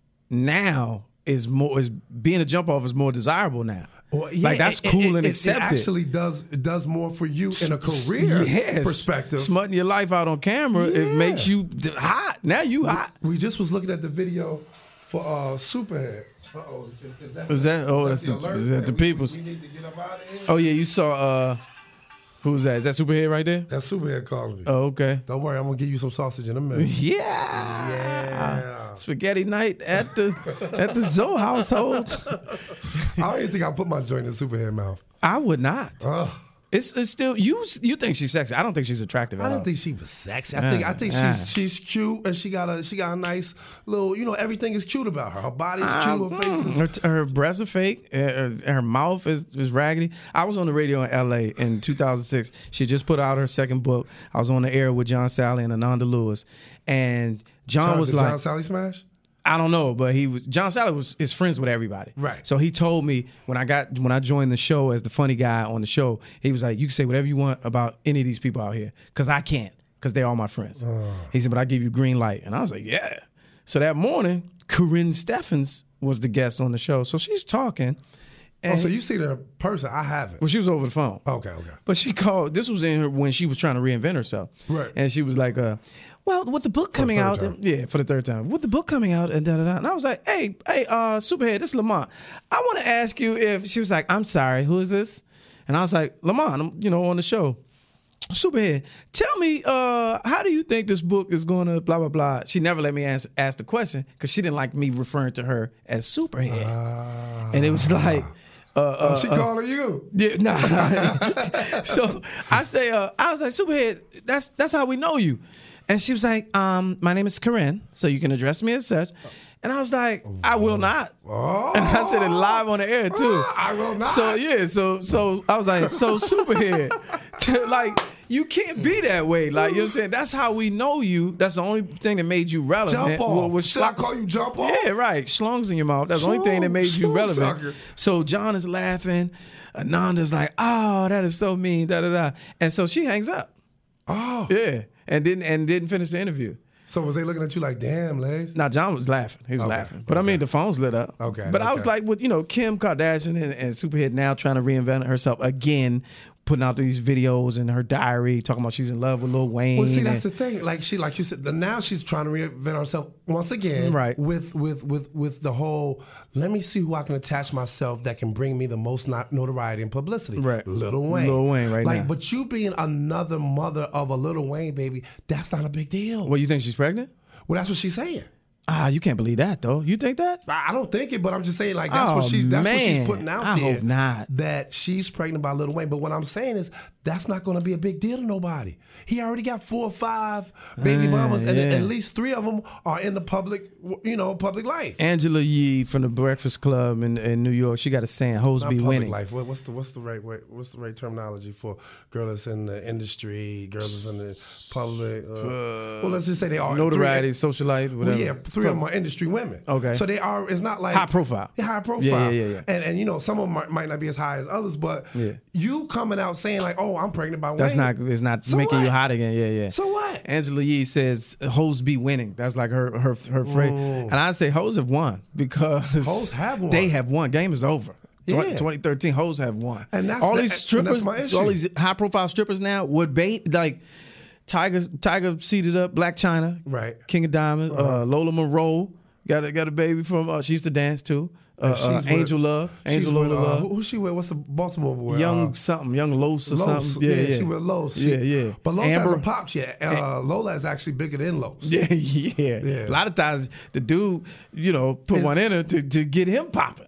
now is more is being a jump off is more desirable now. Well, yeah, like that's it- cool it- and it- accepted. It actually does it does more for you in a career yes. perspective. Smutting your life out on camera, it Yeah. makes you d- hot. Now you hot. We just was looking at the video for uh, Superhead. Uh-oh, is, is that Is that- oh, that's the- alert? is that the we- people's? We, we need to get up out of here. Oh yeah, you saw uh who's that? Is that Superhead right there? That's Superhead calling me. Oh, okay. Don't worry, I'm gonna give you some sausage in a minute. Yeah. Yeah. Spaghetti night at the at the Zoe household. I don't even think I'll put my joint in Superhead mouth. I would not. Ugh. It's, it's still you. You think she's sexy? I don't think she's attractive. At I all. didn't think she was sexy. I think I think Ah. she's she's cute and she got a she got a nice little, you know, everything is cute about her. Her body is cute. Um, Her face is. her, her breasts are fake. uh, Her, her mouth is, is raggedy. I was on the radio in L A in two thousand six. She just put out her second book. I was on the air with John Sally and Ananda Lewis, and John John, was did like, John Sally smash? I don't know, but he was John Sally was is friends with everybody. Right. So he told me when I got when I joined the show as the funny guy on the show, he was like, "You can say whatever you want about any of these people out here, because I can't, because they're all my friends." Oh. He said, "But I give you green light," and I was like, "Yeah." So that morning, Corinne Steffens was the guest on the show, so she's talking. And Oh, so you see her in person? I haven't. well, she was over the phone. Okay, okay. But she called. This was in her when she was trying to reinvent herself. Right. And she was like, uh, "Well, with the book coming third out, time. yeah, for the third time, with the book coming out, and da da da." And I was like, "Hey, hey, uh, Superhead, this is Lamont. I want to ask you if." She was like, "I'm sorry, who is this?" And I was like, "Lamont, I'm, you know, on the show." Superhead, tell me, uh, how do you think this book is going to blah blah blah? She never let me ask, ask the question because she didn't like me referring to her as Superhead, Uh, and it was like. Uh, uh, oh, she calling you? Yeah, nah. So I say, uh, I was like, Superhead, that's that's how we know you. And she was like, um, my name is Corinne, so you can address me as such. And I was like, I will not. Oh. And I said it live on the air too. I will not. So yeah, so so I was like, so Superhead, to, like you can't be that way. Like you know what I'm saying? That's how we know you. That's the only thing that made you relevant. Jump off. Was Should I call you jump off? Yeah, right. Schlongs in your mouth. That's the only thing that made you Schlong relevant. sucker. So John is laughing. Ananda's like, oh, that is so mean, da da da. And so she hangs up. Oh. Yeah. And didn't and didn't finish the interview. So was they looking at you like, damn, Legs? Now John was laughing. He was Okay, laughing. But I mean the phone's lit up. Okay, But I was okay. like with, you know, Kim Kardashian and, and Superhead now trying to reinvent herself again, putting out these videos in her diary, talking about she's in love with Lil Wayne. Well, see, that's and- the thing. Like she, like you said, now she's trying to reinvent herself once again. Right. With with with with the whole, let me see who I can attach myself that can bring me the most not- notoriety and publicity. Right. Lil Wayne. Lil Wayne right like, now. But you being another mother of a Lil Wayne baby, that's not a big deal. Well, you think she's pregnant? Well, that's what she's saying. Ah, you can't believe that though. You think that? I I don't think it, but I'm just saying, like, that's Oh, what she's that's what she's man. putting out I there. hope not. That she's pregnant by Lil Wayne. But what I'm saying is that's not going to be a big deal to nobody. He already got four or five baby Ah, mamas, and yeah. at least three of them are in the public, you know, public life. Angela Yee from the Breakfast Club in, in New York, she got a saying, hoes Not be public winning. life. What- What's the what's the right way, what's the right terminology for girl that's in the industry, girls that's in the public? Uh, well, let's just say they are Notoriety, three- socialite, Well, whatever. yeah, three of them are industry women. Okay. So they are. It's not like High profile. Yeah, high profile. Yeah, yeah, yeah, yeah. And and you know, some of them might, might not be as high as others, but Yeah. you coming out saying like, "Oh, I'm pregnant by That's Wayne." not it's not So making what? you hot again. Yeah, yeah. So what? Angela Yee says hoes be winning. That's like her her her phrase. And I say hoes have won because Hoes have won. They have won. Game is over. Yeah. twenty thirteen hoes have won. And that's all the- these and strippers, that's my all issue. these high profile strippers now would bait like Tiger Tiger seated up Black China, Right. King of Diamonds, uh, Lola Monroe got a got a baby from uh, she used to dance too. Uh, And uh, she's with- Angel Love, she's Angel with, Lola uh, Love. who, who she with? What's the Baltimore boy? Young Uh, something, young Los or Los. something. Yeah, yeah. she with Los. Yeah, yeah. But Los Amber- hasn't popped yet. Uh, Lola is actually bigger than Los. Yeah, yeah, Yeah. A lot of times the dude, you know, put Is- one in her to, to get him popping.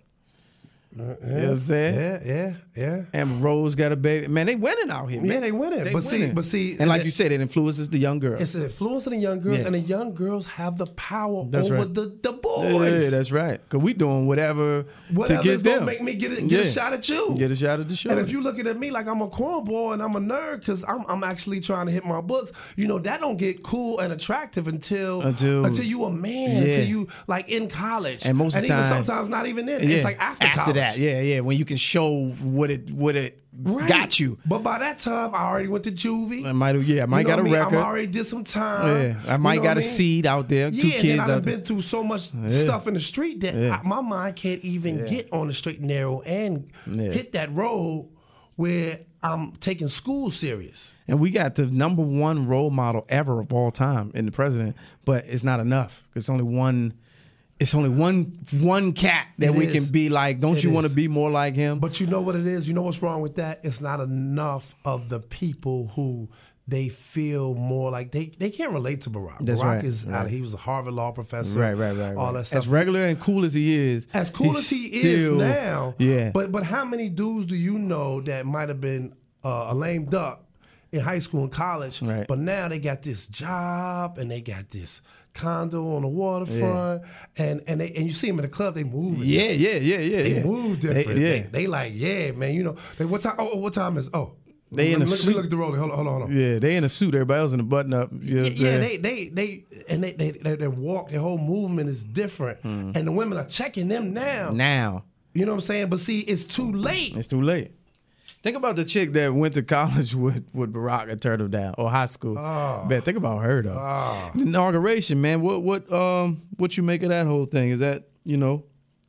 You know what I'm saying? Yeah, yeah, yeah. And Rose got a baby. Man, they winning out here, man. Yeah, they winning. But see- but see- and like it- you said, it influences the young girls. It's influencing the young girls, Yeah. and the young girls have the power That's over right. the, the Yeah, boys. yeah, that's right. Cause we doing whatever, Whatever to get is gonna them. make me get a, get a Yeah. shot at you. Get a shot at the show. And if you looking at me like I'm a cornball and I'm a nerd because I'm, I'm actually trying to hit my books, you know that don't get cool and attractive until Until- until you a man, Yeah. until you like in college, And most of and the even time- sometimes not even then. yeah, It's like after, college. that, yeah, yeah. When you can show what it what it Right. got you. But by that time, I already went to juvie. I might have, yeah, I might You know got a what I mean? record. I'm already did some time. Yeah, I might You know got what a I mean? seed out there. Yeah, two and kids then I out done there. been through so much stuff in the street that Yeah. I, my mind can't even get on the straight and narrow and Yeah. hit that road where I'm taking school serious. And we got the number one role model ever of all time in the president, but it's not enough. It's only one. It's only one one cat that It we is. can be like. Don't It you want to is. be more like him? But you know what it is? You know what's wrong with that? It's not enough of the people who they feel more like they, they can't relate to Barack. That's Barack right, is right. he was a Harvard law professor. right, right, right, All right. that stuff. As regular and cool as he is, As cool he's as he still- is now. yeah. But but how many dudes do you know that might have been uh, a lame duck in high school and college, Right. but now they got this job and they got this condo on the waterfront, and and they, and you see them in the club, they move. Yeah, yeah, yeah, yeah. They yeah. move different. They, They, yeah. they like, yeah, man. You know, they, what time? Oh, what time is? Oh, They in let, a me- let suit. me look at the rolling. Hold on, hold on, hold on. Yeah, they in a suit. Everybody else in a button up. You know what I'm Yeah, saying? they, they, they, and they, they, they, their walk, their whole movement is different, and the women are checking them now. Now You know what I'm saying? But see, it's too late. it's too late. Think about the chick that went to college with, with Barack and turned him down, or high school. Oh. Man, think about her though. The inauguration, man. What what um what you make of that whole thing? Is that you know,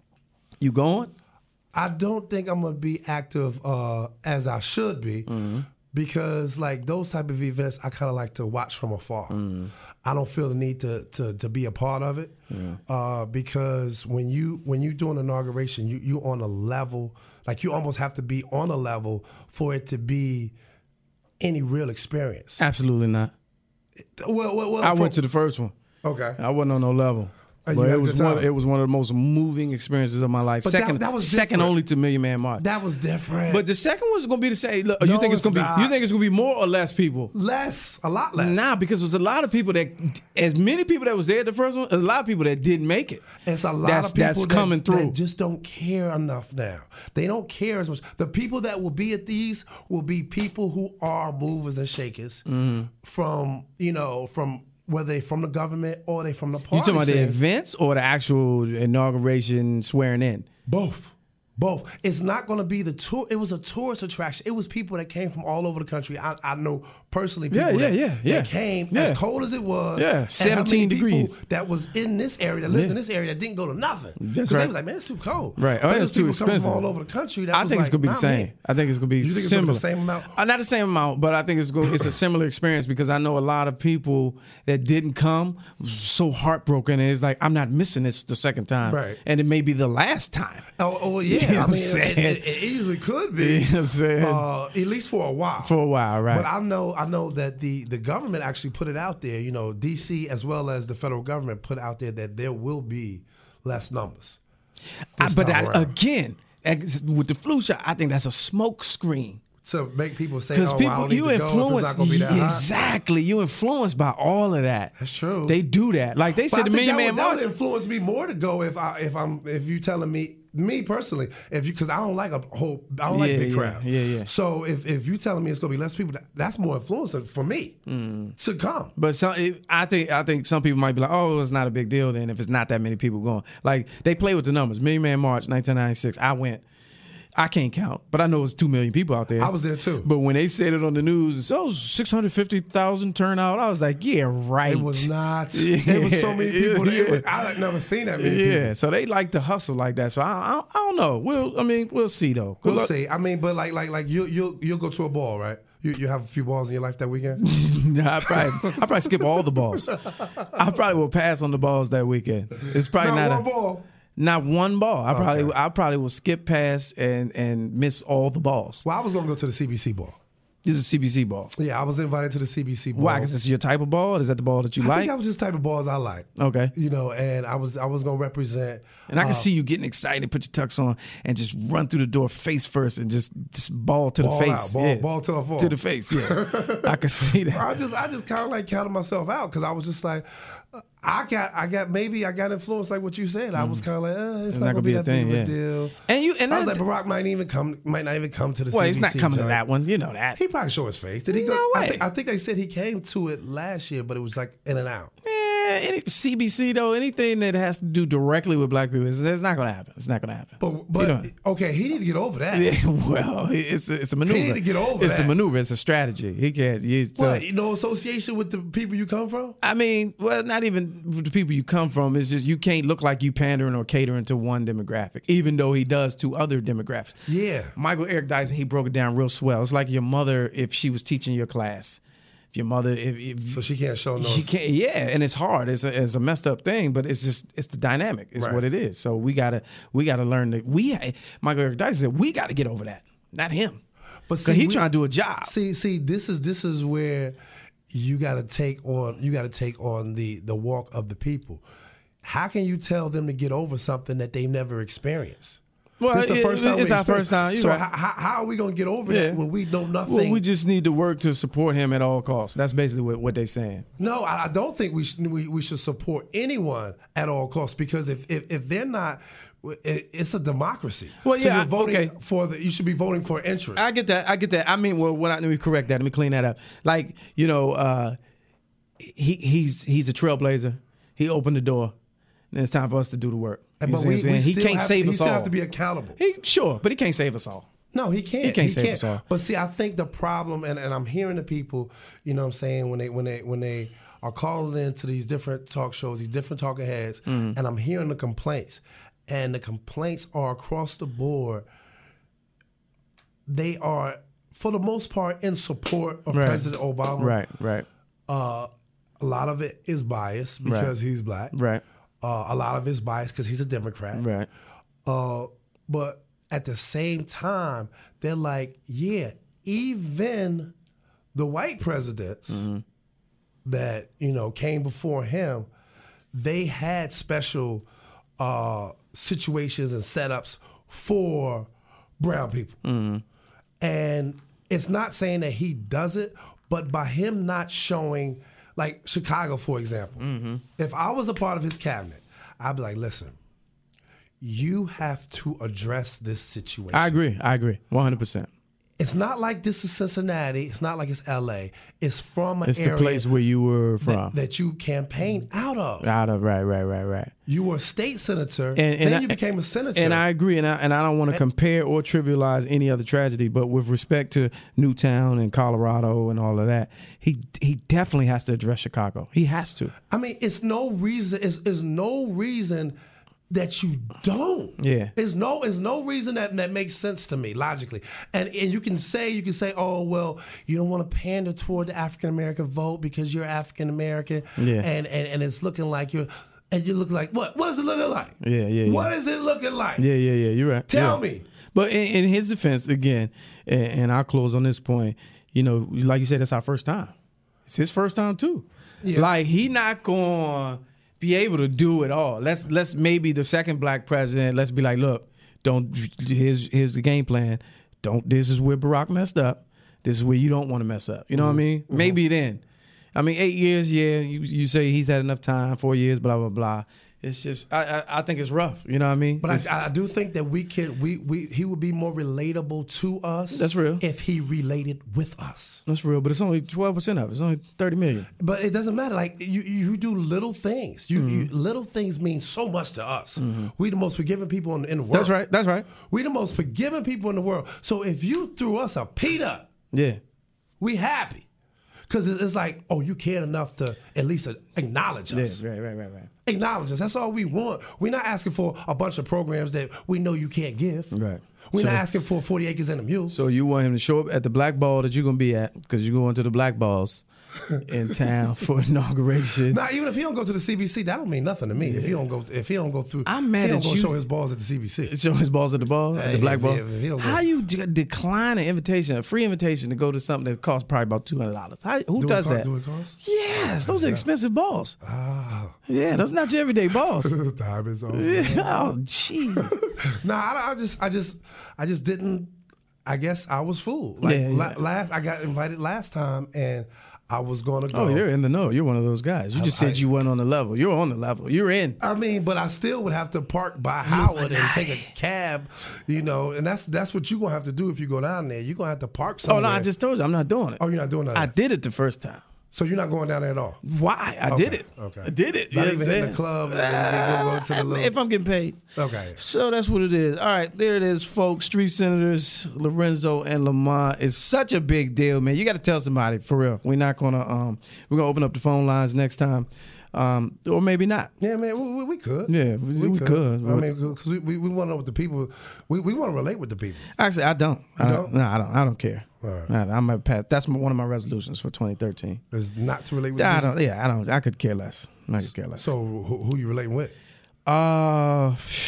you going? I don't think I'm gonna be active uh, as I should be, because like those type of events, I kind of like to watch from afar. I don't feel the need to to, to be a part of it, uh, because when you when you do an inauguration, you you on a level, like you almost have to be on a level for it to be any real experience. Absolutely not. Well, well, well I from- went to the first one. okay. I wasn't on no level. Oh, you But had it a was good one. time. It was one of the most moving experiences of my life. But that- second, that was second different. only to Million Man March. That was different. But the second one's gonna be the same. Look, you No, think it's it's gonna not. be? You think it's gonna be more or less people? less, a lot less. Nah, because there was a lot of people that, as many people that was there at the first one, a lot of people that didn't make it. It's a lot that's, of people that's that, coming through. that just don't care enough now. They don't care as much. The people that will be at these will be people who are movers and shakers Mm-hmm. from, you know, from whether they from the government or they from the party. You talking about the scene. events or the actual inauguration swearing in? Both. Both. It's not going to be the tour. It was a tourist attraction. It was people that came from all over the country. I, I know personally people Yeah, yeah, that, yeah, yeah. that came Yeah. as cold as it was. Yeah, and how many seventeen people degrees. That was in this area, that lived Yeah. in this area, that didn't go to nothing. That's 'Cause right. They was like, man, it's too cold. Right. Oh, But it's there too was people coming expensive. from all over the country. That I was think it's like, gonna be the nah, same. man. I think it's gonna be You think it's similar. gonna be the same amount? Uh, not the same amount, but I think it's going. It's a similar experience because I know a lot of people that didn't come was so heartbroken. And it's like I'm not missing this the second time, Right. And it may be the last time. Oh, oh yeah. You know what I I'm mean, saying? it, it, it easily could be. You know what I'm saying? Uh, at least for a while. For a while, right? But I know, I know that the the government actually put it out there. You know, D C as well as the federal government put out there that there will be less numbers. I, this but time I, around. again, ex- with the flu shot, I think that's a smoke screen. To make people say, Because "Oh, people, I don't need you to go if it's influence not going to be that hot." exactly. You influenced by all of that. That's true. They do that. Like they But said, I the think Million that Man would, that March. would influence me more to go if I if I'm if you telling me me personally if you because I don't like a whole I don't like Yeah, big yeah, crowds. yeah, yeah. So if if you telling me it's gonna be less people, that, that's more influencing for me Mm. to come. But some, it, I think I think some people might be like, oh, it's not a big deal then if it's not that many people going. Like they play with the numbers. Million Man March, nineteen ninety-six. I went. I can't count, but I know it's two million people out there. I was there too. But when they said it on the news, it's oh six hundred fifty thousand turnout. I was like, yeah, right. It was not. Yeah. It was so many people. That Yeah. it was, I had never seen that many Yeah, people. so they like to hustle like that. So I, I, I don't know. We'll, I mean, we'll see though. Good We'll luck. see. I mean, but like like like you you you'll go to a ball, right? You you have a few balls in your life that weekend. Nah, I probably, I probably skip all the balls. I probably will pass on the balls that weekend. It's probably Not not, one a, ball. not one ball. I probably, I probably will skip past and and miss all the balls. Well, I was gonna go to the C B C ball. This is a C B C ball. Yeah, I was invited to the C B C ball. Why? Because it's your type of ball. Is that the ball that you I like? think that was just the type of balls I like. Okay. You know, and I was I was gonna represent. And I can uh, see you getting excited, put your tux on, and just run through the door face first and just, just ball to Ball the out, face. ball- yeah. ball to the floor. To the face, yeah. I can see that. I just I just kind of like counted myself out because I was just like, uh, I got I got maybe I got influenced like what you said. I was kind of like, uh, it's, not, gonna be that big of a deal. And you and I was that, like, Barack might even come, might not even come to the. well, C B C he's not coming to joint. that one. You know that. He probably show his face. Did he go? No I way. think, I think they said he came to it last year, but it was like in and out. Man, any, C B C though, anything that has to do directly with black people, it's, it's not going to happen. It's not going to happen. But You but know- okay, he need to get over that. yeah, well, it's a, it's a maneuver. He need to get over It's that. a maneuver. It's a strategy. He can't. You, so- What? No association with the people you come from? I mean, well, not even with the people you come from. It's just you can't look like you pandering or catering to one demographic, even though he does to other demographics. Yeah. Michael Eric Dyson, he broke it down real swell. It's like your mother if she was teaching your class. If your mother, if, if So she can't show no. she can't, yeah, and it's hard. It's a, it's a messed up thing, but it's just it's the dynamic. It's Right. what it is. So we gotta we gotta learn that we. Michael Eric Dyson said we got to get over that, not him, But because see, he we- trying to do a job. See, see, this is this is where you got to take on you got to take on the the walk of the people. How can you tell them to get over something that they've never experienced? Well, this is the it- first time it's we our experience- first time, you're So right. how, how are we gonna get over Yeah. that when we know nothing? Well, we just need to work to support him at all costs. That's basically what, what they're saying. No, I I don't think we should we, we should support anyone at all costs, because if if, if they're not, it, it's a democracy. Well, so yeah, you're voting okay. for the you should be voting for interest. I get that. I get that. I mean, well, what I, let me correct that. Let me clean that up. Like, you know, uh, he he's he's a trailblazer. He opened the door. And it's time for us to do the work. You but see what we, I'm saying? we he still can't have save to, us he still all. have to be accountable. He sure, but he can't save us all. No, he can't. He can't save us all. But see, I think the problem, and, and I'm hearing the people, you know what I'm saying, when they when they when they are calling into these different talk shows, these different talking heads, Mm-hmm. and I'm hearing the complaints. And the complaints are across the board. They are, for the most part, in support of Right. President Obama. Right, right, Uh, a lot of it is biased because he's black. right, Uh, a lot of it is biased because he's a Democrat. right. Uh, but at the same time, they're like, yeah, even the white presidents Mm-hmm. that, you know, came before him, they had special uh, situations and setups for brown people. Mm-hmm. And it's not saying that he does it, but by him not showing, like Chicago, for example, Mm-hmm. if I was a part of his cabinet, I'd be like, listen, you have to address this situation. I agree. I agree. one hundred percent. It's not like this is Cincinnati. It's not like it's L A. It's from an It's area the place where you were from. that, that you campaigned out of. Out of, right, right, right, right. You were a state senator, And- and then I- you became a senator. And I agree, and I, and I don't want to compare or trivialize any other tragedy, but with respect to Newtown and Colorado and all of that, he he definitely has to address Chicago. He has to. I mean, it's no reason. It's, it's no reason that you don't. Yeah. It's no. It's no reason that, that makes sense to me logically. And and you can say you can say, oh well, you don't want to pander toward the African American vote because you're African American. Yeah. And, and and it's looking like you're. And you look like what? What is it looking like? Yeah, yeah, yeah. What is it looking like? Yeah, yeah, yeah. You're right. Tell Yeah. me. But in, in his defense, again, and, and I'll close on this point. You know, like you said, that's our first time. It's his first time too. Yeah. Like he not gonna be able to do it all. Let's let's maybe the second black president. Let's be like, look, don't. Here's here's the game plan. Don't. This is where Barack messed up. This is where you don't want to mess up. You know what I mean? Maybe then. I mean, eight years. Yeah, you you say he's had enough time. Four years. Blah blah blah. It's just I I, I think it's rough. You know what I mean? But It's- I, I do think that we could we, we he would be more relatable to us. That's real. If he related with us. That's real, but it's only twelve percent of it. It's only thirty million. But it doesn't matter. Like you, you do little things. You, you Mm-hmm. little things mean so much to us. We the most forgiving people in, in the world. That's right. That's right. We the most forgiving people in the world. So if you threw us a peanut, Yeah. we happy. Because it's like, oh, you cared enough to at least acknowledge Yeah. us. Right. Right. Right. Right. Acknowledge us. That's all we want. We're not asking for a bunch of programs that we know you can't give. Right. We're So- not asking for forty acres and a mule. So you want him to show up at the black ball that you're gonna be at because you're going to the black balls in town for inauguration. Now, even if he don't go to the C B C, that don't mean nothing to me. If he don't go, if he don't go through, I'm mad he don't at go you. show his balls at the C B C. Show his balls at the ball, at Hey, the black if ball. he- if he don't go- How you de- decline an invitation, a free invitation to go to something that costs probably about two hundred dollars? How who Do it does cost- that? Do it cost? Yes, those are expensive balls. Oh, Yeah, those not your everyday balls. diamonds on. Yeah, oh, jeez. Nah, I, I just, I just, I just didn't. I guess I was fooled. Like Yeah, la- yeah. last, I got invited last time, and I was going to go. Oh, you're in the know. You're one of those guys. You just I- said you weren't on the level. You're on the level. You're in. I mean, but I still would have to park by Howard and take a cab, you know, and that's that's what you're gonna have to do if you go down there. You're gonna have to park Oh somewhere. no, I just told you I'm not doing it. Oh, you're not doing that. I did it the first time. So you're not going down there at all. Why? I Okay, did it. okay. I did it. Not You even hitting understand? the club and then go, go to the little. If I'm getting paid. Okay. So that's what it is. All right, there it is, folks. Street Senators Lorenzo and Lamont is such a big deal, man. You got to tell somebody for real. We're not gonna um we're gonna open up the phone lines next time, um or maybe not. Yeah, man, we, we, we could. Yeah, we- we could. I mean, because we, we, we want to know what the people. We, we want to relate with the people. Actually, I don't. I You don't. don't? No, I don't. I don't care. All right. I, I'm a pass. That's my, one of my resolutions for twenty thirteen. Is not to relate with. the I people. don't. Yeah, I don't. I could care less. I could care less. So who, who you relating with? Uh, phew.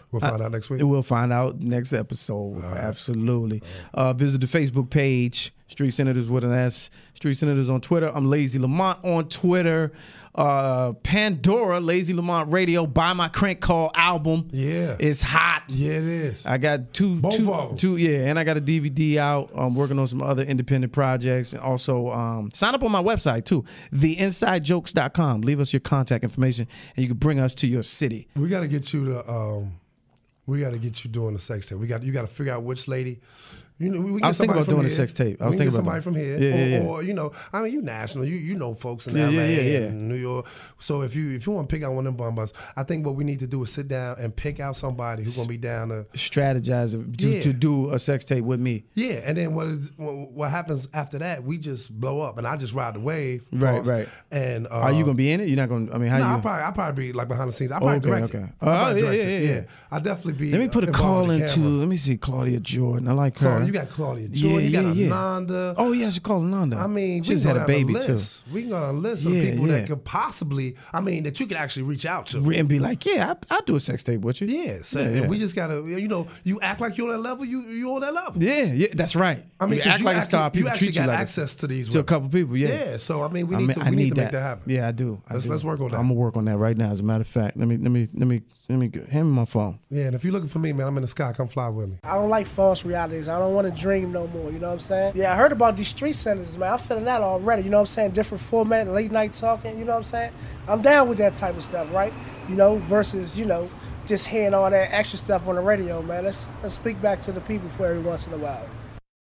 We'll find I, out next week. We'll find out next episode. Right. Absolutely. Uh, visit the Facebook page, Street Senators with an S. Street Senators on Twitter. I'm Lazy Lamont on Twitter. Uh, Pandora, Lazy Lamont Radio. Buy my Crank Call album. Yeah, it's hot. Yeah, it is. I got two, Both two, of them. two, yeah, and I got a D V D out. I'm working on some other independent projects, and also um, sign up on my website too, the inside jokes dot com. Leave us your contact information, and you can bring us to your city. We got to get you to. Um, we got to get you doing the sex tape. We got you got to figure out which lady. You know, we I was thinking about doing here. a sex tape. I was we thinking get about somebody from here, yeah, or, yeah, yeah. or you know, I mean, you national, you you know folks in yeah, L A yeah, yeah, yeah. and New York. So if you if you want to pick out one of them bumbas, I think what we need to do is sit down and pick out somebody who's gonna be down to strategize to, yeah. to do a sex tape with me. Yeah, and then what is, what happens after that? We just blow up, and I just ride the wave. Right, course, right. And uh, are you gonna be in it? You're not gonna. I mean, how no, you? I'll probably I'll probably be like behind the scenes. I'll probably okay, direct okay. it. Oh yeah, yeah, yeah, yeah. I'll definitely be. Let me put a call into. Let me see, Claudia Jordan. I like her. Claudia, you got Claudia Jordan. Yeah, you got yeah, yeah. Ananda. Oh yeah, she called Ananda. I mean, she just had a baby too. We can go on a list of yeah, people yeah. that could possibly. I mean, that you could actually reach out to and be like, yeah, I, I'll do a sex tape with you. Yeah, so yeah, yeah. we just gotta. You know, you act like you're on that level. You you on that level. Yeah, yeah, that's right. I mean, you act you like actually, a star. People you actually treat got you like access to these to women. a couple people. Yeah, yeah. So I mean, we I need mean, to we I need, need to that. make that happen. Yeah, I do. I let's do. let's work on that. I'm gonna work on that right now. As a matter of fact, let me let me let me let me get hand me my phone. Yeah, and if you're looking for me, man, I'm in the sky. Come fly with me. I don't like false realities. I don't want to dream no more. You know what I'm saying? Yeah, I heard about these street centers, man. I'm feeling that already. You know what I'm saying? Different format, late night talking. You know what I'm saying? I'm down with that type of stuff, right? You know, versus you know just hearing all that extra stuff on the radio, man. Let's let's speak back to the people for every once in a while.